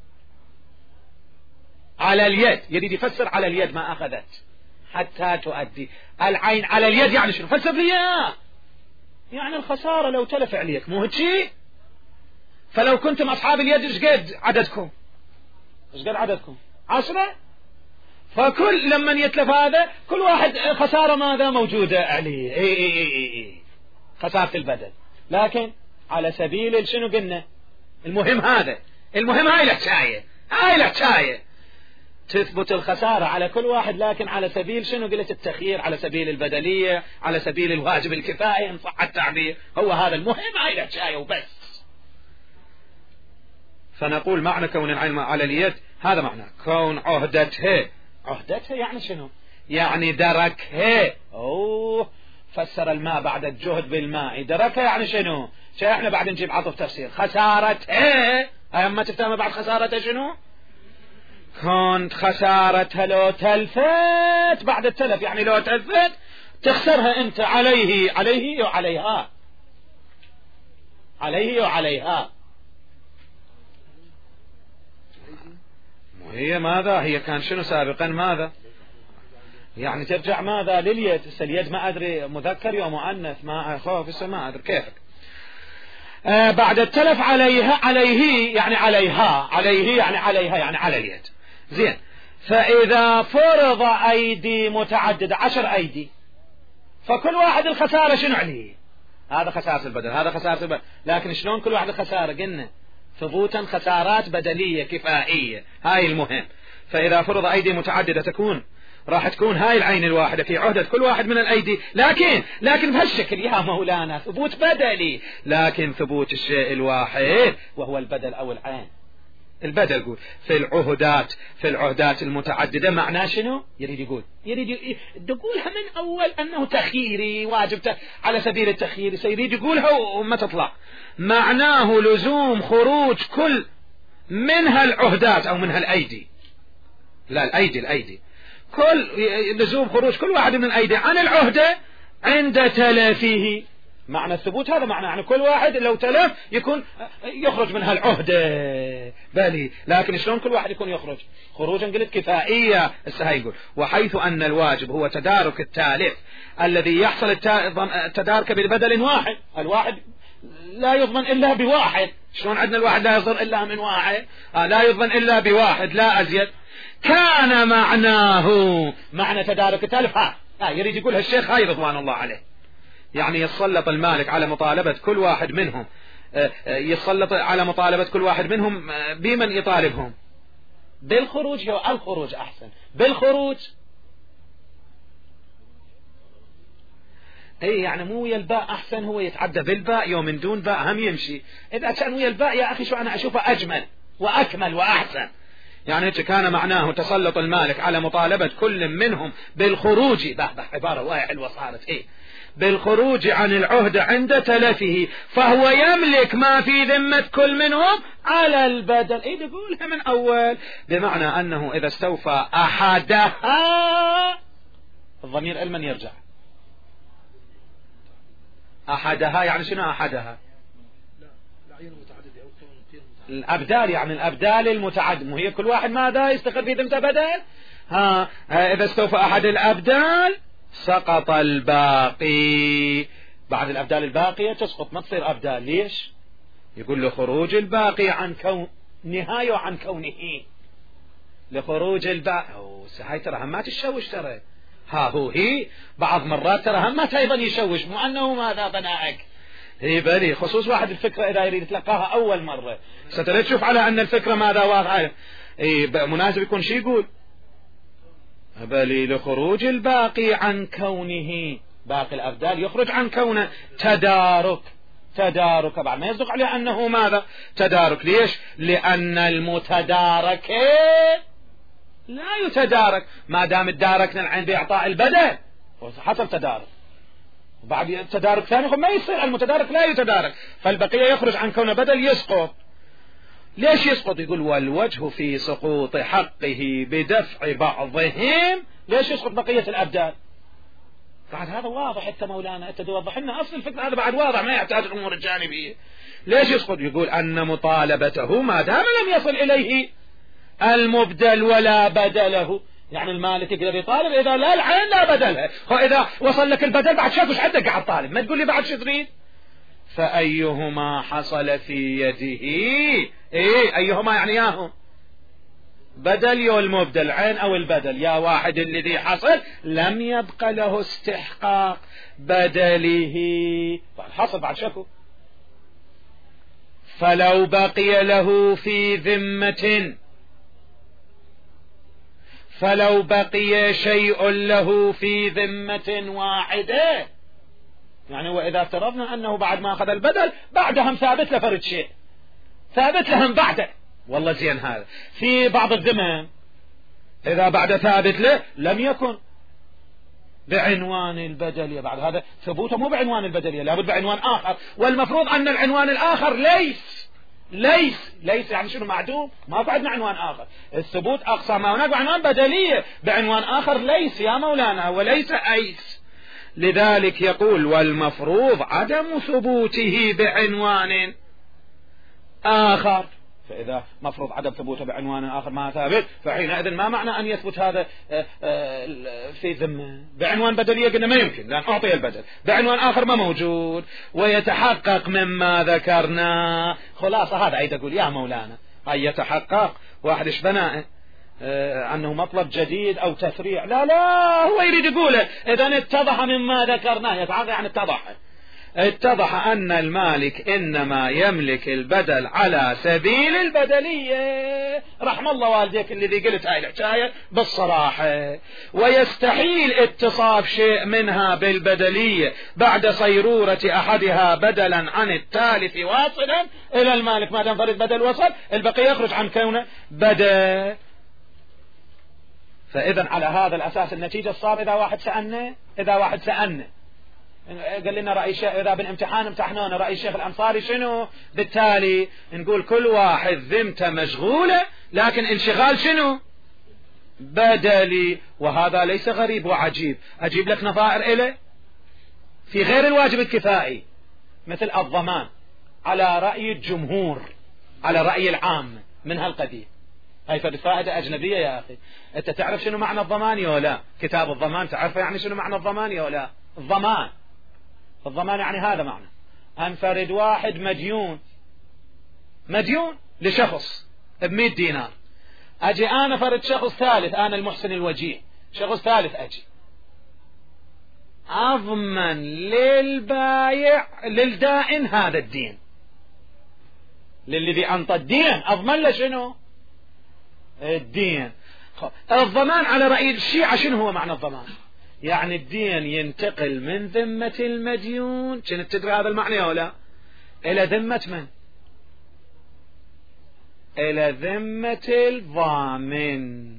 على اليد يريد يفسر على اليد ما أخذت حتى تؤدي. العين على اليد يعني شنو؟ فسر لي إياه. يعني الخسارة لو تلف عليك، مو هيك؟ فلو كنتم أصحاب اليد إيش قد عددكم؟ إيش قد عددكم؟ 10. فكل لما يتلف هذا كل واحد خسارة ماذا موجودة عليه، إيه خسارة البدل. لكن على سبيل شنو قلنا؟ المهم هذا، المهم هاي الحكاية، هاي الحكاية تثبت الخسارة على كل واحد، لكن على سبيل شنو قلت؟ التخيير، على سبيل البدلية، على سبيل الواجب الكفائي إن صح التعبير. هو هذا المهم، هاي الحكاية وبس. فنقول معنى كون العين على اليد هذا معنى كون عهدتها، عهدتها يعني شنو؟ يعني دركها. فسر الماء بعد الجهد بالماء، دركها يعني شنو؟ شيء احنا بعد نجيب عطف تفسير. خسارتها، هاي اما تفتهم بعد خسارتها شنو؟ كنت خسارتها لو تلفت بعد التلف، يعني لو تلفت تخسرها انت عليه وعليها، عليه وعليها. وهي ماذا؟ هي كان شنو سابقا؟ ماذا؟ يعني ترجع ماذا لليد. اليد ما أدري مذكر يا مؤنث، ما أخاف ما أدري كيفك. بعد التلف عليه يعني عليها يعني على اليد. زين. فإذا فرض أيدي متعددة 10 أيدي، فكل واحد الخسارة شنو عليه؟ هذا خسارة البدل، هذا خسارة البدل. لكن شلون كل واحد الخسارة؟ قلنا ثبوتا خسارات بدلية كفائية، هاي المهم. فإذا فرض أيدي متعددة راح تكون هاي العين الواحدة في عهدة كل واحد من الأيدي، لكن بهالشكل يا مولانا ثبوت بدلي، لكن ثبوت الشيء الواحد وهو البدل أو العين. البدل قول في العهدات المتعددة معناه شنو؟ يريد يقولها من أول أنه تخييري واجب على سبيل التخيير، سيريد يقولها وما تطلع. معناه لزوم خروج كل منها العهدات أو منها الأيدي، لا الأيدي كل لزوم خروج كل واحد من الأيدي عن العهدة عند تلفه. معنى الثبوت هذا معنى يعني كل واحد لو تلف يخرج من هالعهدة بالي. لكن شلون كل واحد يكون يخرج خروجا؟ قلت كفائية. يقول وحيث أن الواجب هو تدارك التالف الذي يحصل التدارك بالبدل واحد، الواحد لا يضمن إلا بواحد. شلون عندنا الواحد لا يضمن إلا من واحد؟ لا يضمن إلا بواحد لا أزيد. كان معنى تدارك التالف يريد يقولها الشيخ هاي رضوان الله عليه، يعني يتسلط المالك على مطالبة كل واحد منهم، بمن يطالبهم؟ بالخروج. هو الخروج أحسن بالخروج. يعني مو ويا الباء أحسن، هو يتعدى بالباء يوم من دون باء هم يمشي. إذا كان ويا الباء يا أخي شو أنا أشوفه أجمل وأكمل وأحسن. يعني كان معناه تسلط المالك على مطالبة كل منهم بالخروج. عبارة واحد حلوة صارت بالخروج عن العهدة عند تلفه، فهو يملك ما في ذمة كل منهم على البدل. تقولها من أول، بمعنى أنه إذا استوفى أحدها، الضمير المن يرجع أحدها، يعني شنو أحدها؟ الأبدال، يعني الأبدال المتعدد، وهي كل واحد ماذا يستقر في ذمته بدل. إذا استوفى أحد الأبدال سقط الباقي. بعد الأبدال الباقية تسقط، ما تصير أبدال. ليش؟ يقول له خروج الباقي عن نهاية وعن كونه، لخروج الباقي. هاي ترى هم ما تشوش، ترى هي بعض مرات ترى هم ما أيضا يشوش، مو أنه ماذا بناءك بلي. خصوص واحد الفكرة إذا يريد يتلقاها أول مرة ستريد تشوف على أن الفكرة ماذا واضحة مناسب يكون شي يقول بلي لخروج الباقي عن كونه، باقي الأبدال يخرج عن كونه تدارك بعد ما يصدق عليه أنه ماذا تدارك. ليش؟ لأن المتدارك لا يتدارك ما دام تداركنا العين بإعطاء البدل حصل تدارك، وبعد التدارك ثاني ما يصير المتدارك لا يتدارك، فالبقية يخرج عن كونه بدل يسقط. ليش يسقط؟ يقول والوجه في سقوط حقه بدفع بعضهم. ليش يسقط بقية الأبدال؟ بعد هذا واضح حتى مولانا، أنت توضح لنا أصل الفكرة، هذا بعد واضح ما يحتاج الأمور الجانبية. ليش يسقط؟ يقول أن مطالبته ما دام لم يصل إليه المبدل ولا بدله، يعني المالك يقدر يطالب إذا لا العين لا بدلها، وإذا وصل لك البدل بعد شاف وش عندك قاعد طالب، ما تقول لي بعد شو تريد. فأيهما حصل في يده، أيهما يعني ياهم بدل يو المبدل، عين أو البدل، يا واحد الذي حصل لم يبق له استحقاق بدله، بعد حصل بعد شكو. فلو بقي له في ذمة، فلو بقي شيء له في ذمة واحدة، يعني وإذا افترضنا أنه بعد ما أخذ البدل بعدهم ثابت لفرد شيء، ثابت لهم بعده، والله زين. هذا في بعض الذمم إذا بعد ثابت له لم يكن بعنوان البدلية، بعد هذا ثبوته مو بعنوان البدلية، لابد بعنوان آخر، والمفروض أن العنوان الآخر ليس يعني شنو معدوم، ما عندنا عنوان آخر. الثبوت أقصى ما هناك عنوان بدلية بعنوان آخر ليس يا مولانا، وليس أيس. لذلك يقول والمفروض عدم ثبوته بعنوان آخر. فإذا مفروض عدم ثبوته بعنوان آخر ما ثابت، فحينئذ ما معنى أن يثبت هذا في ذمة؟ بعنوان بدلية قلنا ما يمكن لأن أعطي البدل، بعنوان آخر ما موجود. ويتحقق مما ذكرنا، خلاصة هذا عيد أقول يا مولانا هاي يتحقق واحد إيش بناء أنه مطلب جديد أو تفريع، لا هو يريد يقوله إذا اتضح مما ذكرناه، يتحقق يعني اتضح أن المالك إنما يملك البدل على سبيل البدلية، رحم الله والديك الذي قلت هاي الحكاية بالصراحة، ويستحيل اتصاف شيء منها بالبدلية بعد صيرورة أحدها بدلا عن الثالث واصلا إلى المالك، ما دام فرد بدل وصل البقية يخرج عن كونه بدل. فإذا على هذا الأساس النتيجة صار إذا واحد سألنا قال لنا رأي الشيخ إذا بالامتحان امتحنونا رأي الشيخ الأنصاري شنو، بالتالي نقول كل واحد ذمته مشغولة لكن انشغال شنو بدلي. وهذا ليس غريب وعجيب. أجيب لك نظائر إله في غير الواجب الكفائي مثل الضمان على رأي الجمهور على رأي العام من هالقبيل. هاي فائدة أجنبية يا أخي. أنت تعرف شنو معنى الضمان ولا لا؟ كتاب الضمان تعرف يعني شنو معنى الضمان ولا لا؟ الضمان يعني هذا معنى أنفرد واحد مديون لشخص ب100 دينار، أجي أنا فرد شخص ثالث، أنا المحسن الوجيه شخص ثالث أجي أضمن للبايع للدائن هذا الدين، للذي أنطى الدين أضمن له شنو الدين. الضمان على رأي الشيعة شنو هو معنى الضمان؟ يعني الدين ينتقل من ذمة المديون، كنت تدري هذا المعنى ولا؟ إلى ذمة من؟ إلى ذمة الضامن،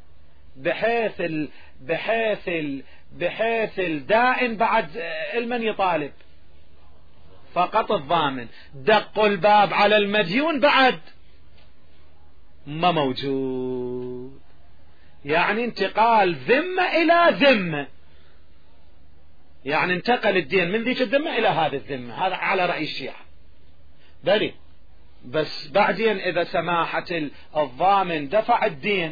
بحيث الدائن بعد المن يطالب فقط الضامن، دق الباب على المديون بعد ما موجود. يعني انتقال ذمة إلى ذمة، يعني انتقل الدين من ذيك الذمة إلى هذه الذمة، هذا على رأي الشيعة. بلي بس بعدين إذا سماحة الضامن دفع الدين،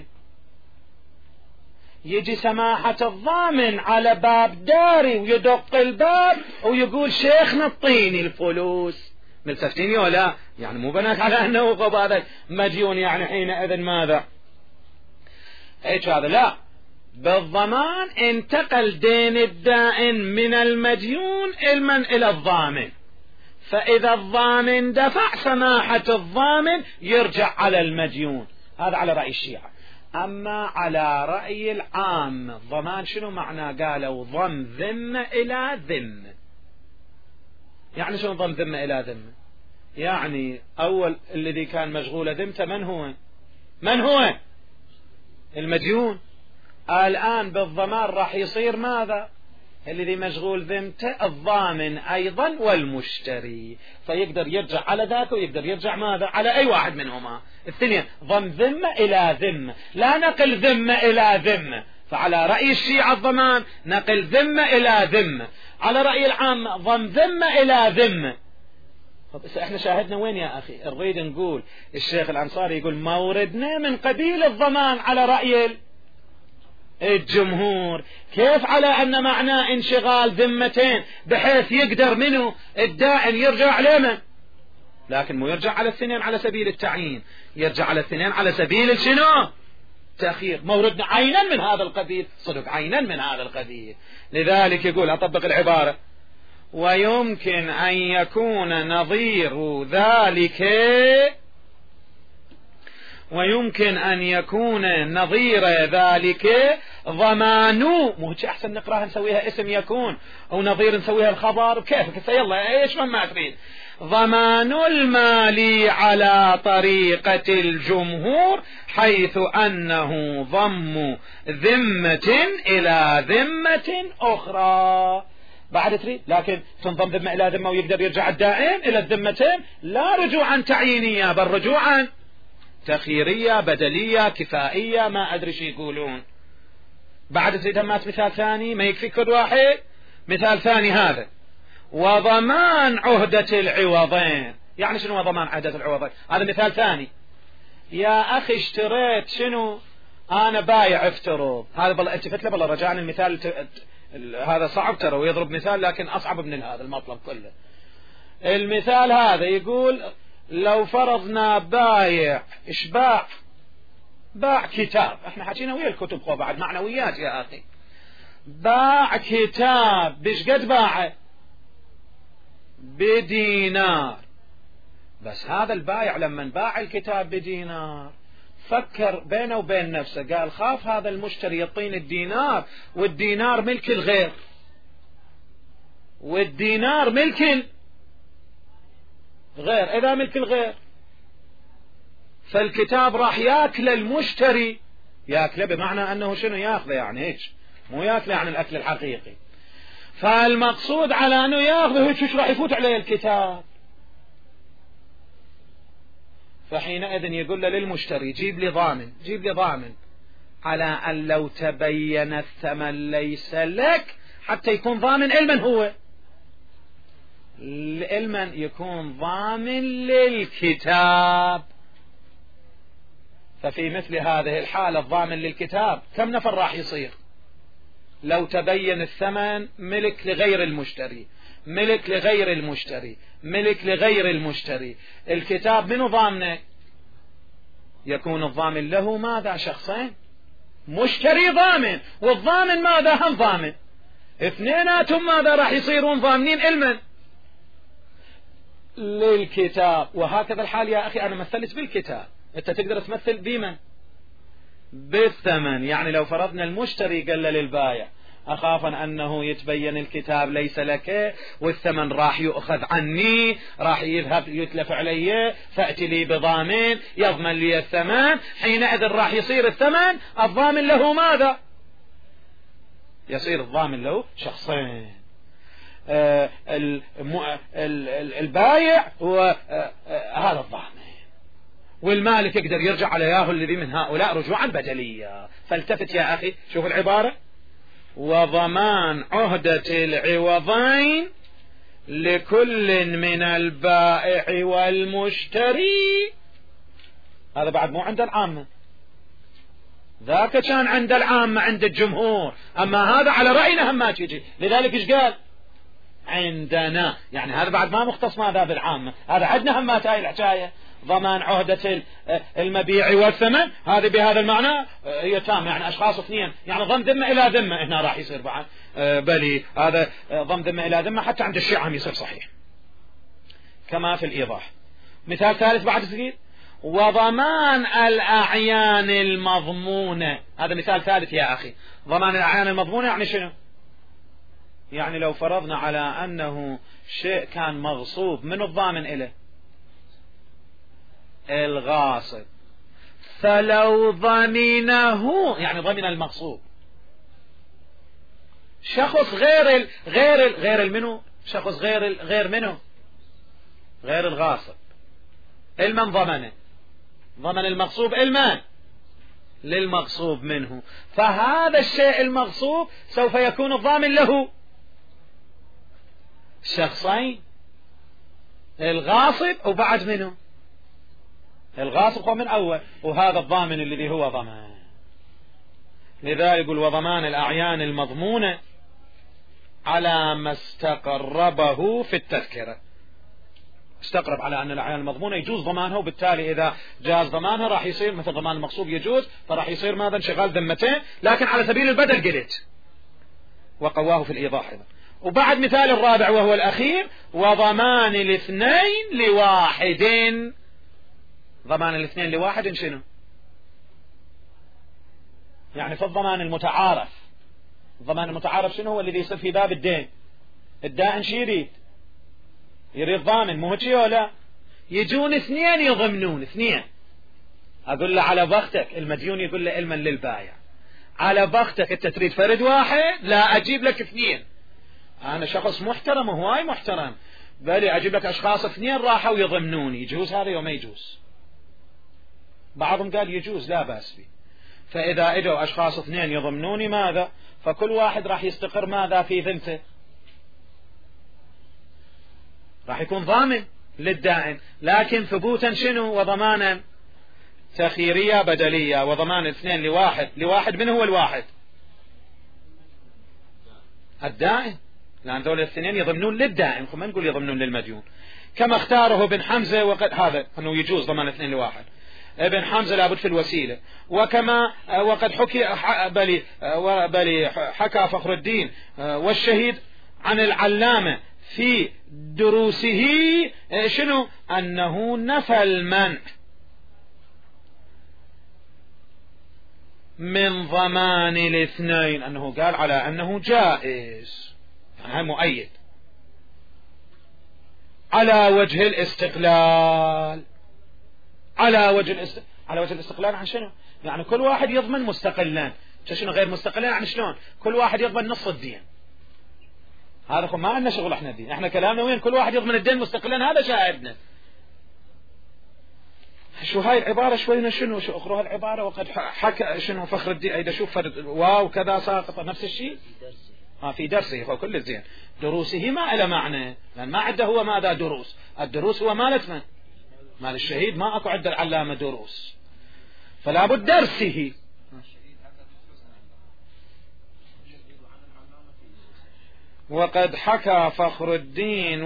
يجي سماحة الضامن على باب داري ويدق الباب ويقول شيخنا اعطيني الفلوس، ملتفتيني ولا؟ يعني مو بناك على أنه غب هذا مديون يعني حينئذ ماذا ايش هذا؟ لا، بالضمان انتقل دين الدائن من المديون إلى الضامن، فإذا الضامن دفع سماحة الضامن يرجع على المديون. هذا على رأي الشيعة. أما على رأي العام الضمان شنو معنى؟ قالوا ضم ذمة إلى ذمة. يعني شنو ضم ذمة إلى ذمة؟ يعني أول الذي كان مشغول ذمته من هو المديون، الآن بالضمان راح يصير ماذا؟ الذي مشغول ذمته الضامن أيضا والمشتري، فيقدر يرجع على ذاك ويقدر يرجع ماذا على أي واحد منهما الاثنين. ضم ذمة إلى ذمة، لا نقل ذمة إلى ذمة. فعلى رأي الشيعة الضمان نقل ذمة إلى ذمة، على رأي العامة ضم ذمة إلى ذمة. احنا شاهدنا وين يا أخي؟ نريد نقول الشيخ الأنصاري يقول موردنا من قبيل الضمان على رأي الجمهور. كيف على أن معناه انشغال ذمتين بحيث يقدر منه الدائن يرجع لمن؟ لكن مو يرجع على الاثنين على سبيل التعيين، يرجع على الاثنين على سبيل شنو؟ تأخير. موردنا عينا من هذا القبيل، صدق عينا من هذا القبيل. لذلك يقول أطبق العبارة ويمكن أن يكون نظير ذلك، ويمكن أن يكون نظير ذلك ضمانو، مو أحسن نقراها نسويها اسم يكون أو نظير نسويها الخبر كيفك يلا ايش ما تريد. ضمان المال على طريقة الجمهور حيث أنه ضم ذمة إلى ذمة أخرى. بعد تريد لكن تنضم ذمة إلى ذمة ويقدر يرجع الدائن إلى الذمتين، لا رجوعا تعيينية بل رجوعا تخييرية بدلية كفائية ما أدري شو يقولون. بعد تريد همات مثال ثاني ما يكفي كل واحد. مثال ثاني هذا وضمان عهدة العوضين. يعني شنو ضمان عهدة العوضين؟ هذا مثال ثاني. يا أخي اشتريت شنو؟ أنا بايع افترض، هذا بالله التفت له، بالله رجاء المثال هذا صعب ترى، ويضرب مثال لكن أصعب من هذا المطلب كله. المثال هذا يقول لو فرضنا بايع إيش باع كتاب، احنا حكينا ويا الكتب خو بعد معنويات يا أخي. باع كتاب، بش قد باعه؟ بدينار. بس هذا البايع لما باع الكتاب بدينار فكر بينه وبين نفسه، قال خاف هذا المشتري يعطيني الدينار، والدينار ملك الغير، والدينار ملك الغير. إذا ملك الغير فالكتاب راح ياكل المشتري، ياكله بمعنى أنه شنو ياخذه، يعني هيك مو ياكله يعني الأكل الحقيقي. فالمقصود على أنه ياخذه هيك، راح يفوت عليه الكتاب. فحينئذ يقول له للمشتري جيب لي ضامن على أن لو تبين الثمن ليس لك، حتى يكون ضامن علما، هو علما يكون ضامن للكتاب. ففي مثل هذه الحالة الضامن للكتاب كم نفر راح يصير؟ لو تبين الثمن ملك لغير المشتري، ملك لغير المشتري، ملك لغير المشتري، الكتاب منو ضامنه؟ يكون الضامن له ماذا؟ شخصين، مشتري ضامن، والضامن ماذا؟ هم ضامن، اثنيناتهم ماذا راح يصيرون ضامنين علما للكتاب. وهكذا الحال يا أخي، أنا مثلت بالكتاب، أنت تقدر تمثل بمن؟ بالثمن. يعني لو فرضنا المشتري قال للبايع أخاف أنه يتبين الكتاب ليس لك، والثمن راح يؤخذ عني، راح يذهب يتلف علي، فأتي لي بضامن يضمن لي الثمن. حينئذ راح يصير الثمن الضامن له ماذا؟ يصير الضامن له شخصين، البايع وهذا الضامن، والمالك يقدر يرجع على ياهو الذي من هؤلاء رجوعا بدليا. فالتفت يا أخي، شوف العبارة: وضمان عهدة العوضين لكل من البائع والمشتري. هذا بعد مو عند العامة، ذاك كان عند العامة عند الجمهور، أما هذا على رأينا هم ما تيجي. لذلك إيش قال؟ عندنا. يعني هذا بعد ما مختص ماذا بالعامة، هذا عندنا هم ما تاي الحكاية. ضمان عهدة المبيع والثمن هذه بهذا المعنى هي تام، يعني أشخاص اثنين، يعني ضم ذمة إلى ذمة هنا راح يصير بعد بلي هذا ضم ذمة إلى ذمة، حتى عند الشيعة يصير صحيح كما في الإيضاح. مثال ثالث بعد ثقيل: وضمان الأعيان المضمونة. هذا مثال ثالث يا أخي. ضمان الأعيان المضمونة يعني شنو؟ يعني لو فرضنا على أنه شيء كان مغصوب، من الضامن إليه؟ الغاصب. فلو ضمنه، يعني ضمن المغصوب، شخص غير المنو، شخص غير منه، غير الغاصب، المن ضمنه؟ ضمن المغصوب المن للمغصوب منه. فهذا الشيء المغصوب سوف يكون الضامن له شخصين، الغاصب وبعد منه الغاصب هو من أول، وهذا الضامن الذي هو ضمان. لذا يقول: وضمان الأعيان المضمونة على ما استقربه في التذكرة. استقرب على أن الأعيان المضمونة يجوز ضمانها، وبالتالي إذا جاز ضمانها راح يصير مثل ضمان المغصوب يجوز، فراح يصير ماذا؟ انشغال ذمتين، لكن على سبيل البدل قلت، وقواه في الإيضاح أيضا. وبعد مثال الرابع وهو الأخير: وضمان الاثنين لواحد. ضمان الاثنين لواحد شنو؟ يعني في الضمان المتعارف. الضمان المتعارف شنو هو؟ الذي يصير في باب الدين. الدائن شي يريد ضامن، مو هيك ولا؟ يجون اثنين يضمنون، اثنين. اقول له على بختك، المديون يقول له علما للبايع، على بختك انت تريد فرد واحد، لا اجيب لك اثنين، انا شخص محترم وهواي محترم، بل اجيب لك اشخاص اثنين راحوا يضمنوني. يجوز هذا وما يجوز؟ بعضهم قال يجوز لا بأس به. فإذا اجوا أشخاص اثنين يضمنوني ماذا؟ فكل واحد راح يستقر ماذا في ذمته؟ راح يكون ضامن للدائن، لكن ثبوتا شنو وضمانا تخييرية بدلية، وضمان 2 لواحد من هو الواحد؟ الدائن، لأن ذول الاثنين يضمنون للدائن، ما نقول يضمنون للمديون، كما اختاره ابن حمزة وقد هذا أنه يجوز ضمان 2 لواحد. ابن حمزة لابد في الوسيلة، وكما وقد حكى فخر الدين والشهيد عن العلامة في دروسه شنو؟ أنه نفى المنع من ضمان 2، أنه قال على أنه جائز، يعني مؤيد على وجه الاستقلال. على وجه الاستقلال عن شنو؟ يعني كل واحد يضمن مستقلا. شنو غير مستقلا؟ يعني شلون؟ كل واحد يضمن نص الدين. هذا ما عندنا شغل احنا الدين، احنا كلامنا وين؟ كل واحد يضمن الدين مستقلا، هذا شاهدنا. شو هاي العبارة شوينا شنو اقروها العبارة. وقد حكى شنو فخر الدين، اذا شوف واو كذا ساقط نفس الشيء في درسه. هو كل الزين دروسه ما له معنى، لان ما عنده هو ماذا دروس. الدروس هو مالت من؟ مال الشهيد، ما اكو عند العلامة دروس، فلا بد درسه. وقد حكى فخر الدين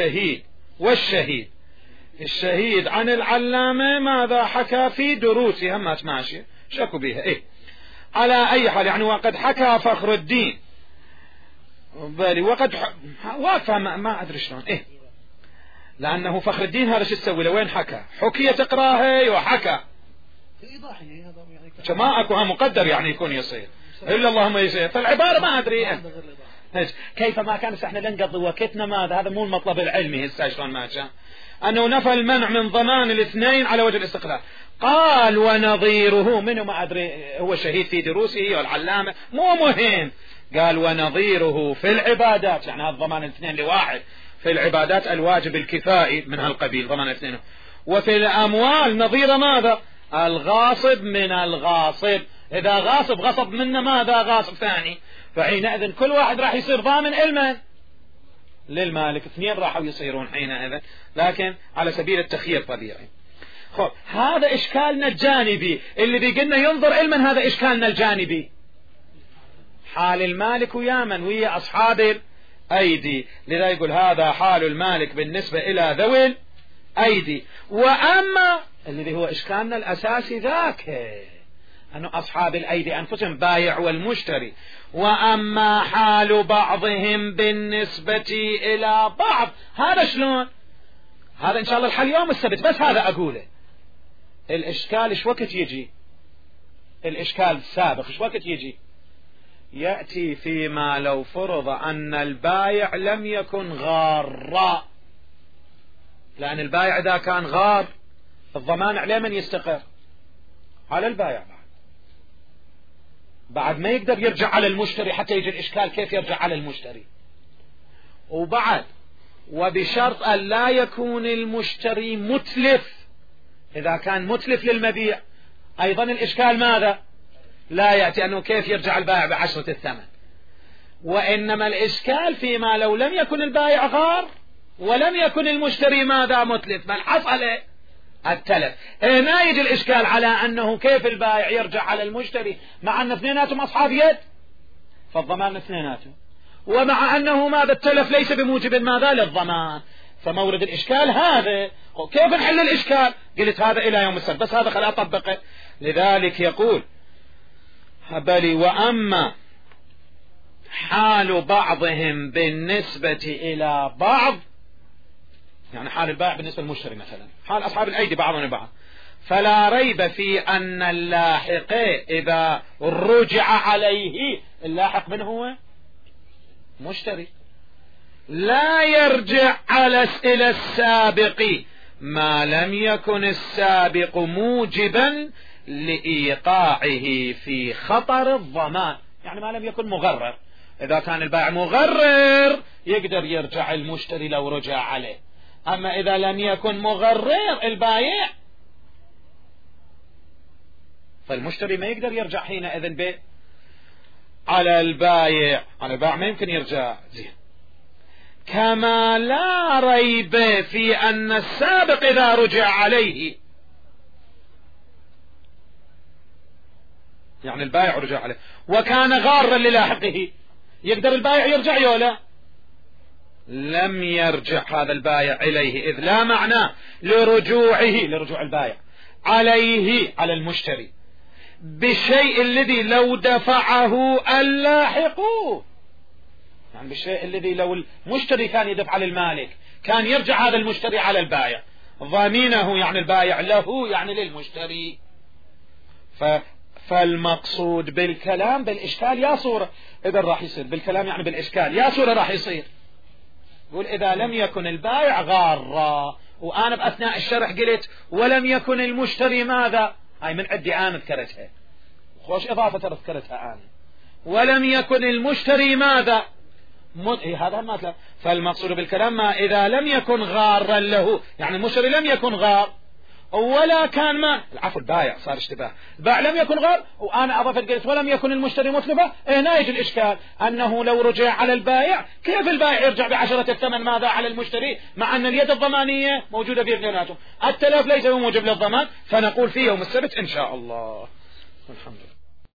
الشهيد عن العلامة ماذا حكى في دروسه. هم ماشي شكوا بها على اي حال يعني. وقد حكى فخر الدين وقد واقفة ما ادري شلون لانه فخر الدين هذا شو تسوي له؟ وين حكى؟ حكي تقراها وحكى ما اكو مقدر يعني يكون يصير الا اللهم يصير. فالعبارة ما ادري كيف ما كان احنا لنقضي وقتنا ماذا. هذا مو المطلب العلمي هسه شلون ما كان. انه نفى المنع من ضمان 2 على وجه الاستقلال. قال ونظيره منه ما ادري، هو شهيد في دروسه والعلامة مو مهم. قال ونظيره في العبادات، يعني هذا ضمان 2 لواحد في العبادات الواجب الكفائي من هالقبيل ضمان 2. وفي الاموال نظير ماذا؟ الغاصب من الغاصب. اذا غصب منه ماذا؟ غاصب ثاني، فحينئذ كل واحد راح يصير ضامن المن للمالك. 2 راحوا يصيرون حينئذ، لكن على سبيل التخيير طبيعي. خب هذا اشكالنا الجانبي اللي بيقلنا ينظر المن. هذا اشكالنا الجانبي، حال المالك ويا من؟ ويا اصحاب الايدي. لذا يقول هذا حال المالك بالنسبة الى ذوي الايدي. واما الذي هو اشكالنا الاساسي ذاك أنه أصحاب الأيدي أنفسهم بايع والمشتري. وأما حال بعضهم بالنسبة إلى بعض، هذا شلون؟ هذا إن شاء الله الحل يوم السبت، بس هذا أقوله. الإشكال إيش وقت يجي؟ الإشكال السابق إيش وقت يجي؟ يأتي فيما لو فرض أن البايع لم يكن غارا، لأن البايع إذا كان غار الضمان عليه من يستقر؟ على البايع. بعد ما يقدر يرجع على المشتري، حتى يجي الإشكال كيف يرجع على المشتري. وبعد وبشرط أن لا يكون المشتري متلف. إذا كان متلف للمبيع أيضا الإشكال ماذا؟ لا يأتي، أنه كيف يرجع البائع ب10 الثمن. وإنما الإشكال فيما لو لم يكن البائع غار ولم يكن المشتري ماذا؟ متلف، بل حصل التلف. هنا يجي الإشكال على أنه كيف البائع يرجع على المشتري مع أن اثنيناتهم أصحاب يد، فالضمان اثنيناتهم، ومع أنه ماذا؟ التلف ليس بموجب ماذا؟ للضمان. فمورد الإشكال هذا. كيف نحل الإشكال؟ قلت هذا إلى يوم السبت، بس هذا خلاه أطبقه. لذلك يقول بل وأما حال بعضهم بالنسبة إلى بعض، يعني حال البائع بالنسبة للمشتري مثلا، حال أصحاب الأيدي بعضهم البعض، فلا ريب في أن اللاحق إذا رجع عليه، اللاحق من هو؟ مشتري، لا يرجع إلى السابق ما لم يكن السابق موجبا لإيقاعه في خطر الضمان. يعني ما لم يكن مغرر. إذا كان البائع مغرر يقدر يرجع المشتري لو رجع عليه. أما إذا لم يكن مغرر البائع، فالمشتري ما يقدر يرجع حينئذ على البائع. على البائع ما يمكن يرجع. زين، كما لا ريب في أن السابق إذا رجع عليه، يعني البائع رجع عليه وكان غارا للاحقه، يقدر البائع يرجع يولا؟ لم يرجع هذا البائع إليه، إذ لا معنى لرجوع البائع عليه على المشتري بالشيء الذي لو دفعه اللاحق، يعني بالشيء الذي لو المشتري كان يدفع للمالك كان يرجع هذا المشتري على البائع، ضامنه يعني البائع له يعني للمشتري. فالمقصود بالكلام بالإشكال يا صورة، إذا راح يصير بالكلام يعني بالإشكال يا صورة راح يصير. يقول إذا لم يكن البائع غارا، وأنا بأثناء الشرح قلت ولم يكن المشتري ماذا، هاي من عندي أنا ذكرتها، خوش إضافة ذكرتها أنا، ولم يكن المشتري ماذا هذا ما تلا. فالمقصود بالكلام ما إذا لم يكن غارا له، يعني المشتري لم يكن غار ولا كان ما العفو البائع صار اشتباه، البائع لم يكن غار وأنا أضفت قلت ولم يكن المشتري متلفة. هنا يجي الإشكال أنه لو رجع على البائع كيف البائع يرجع بعشرة الثمن ماذا على المشتري، مع أن اليد الضمانية موجودة في اثنيناتهم، التلف ليس بموجب للضمان. فنقول في يوم السبت إن شاء الله. الحمد لله.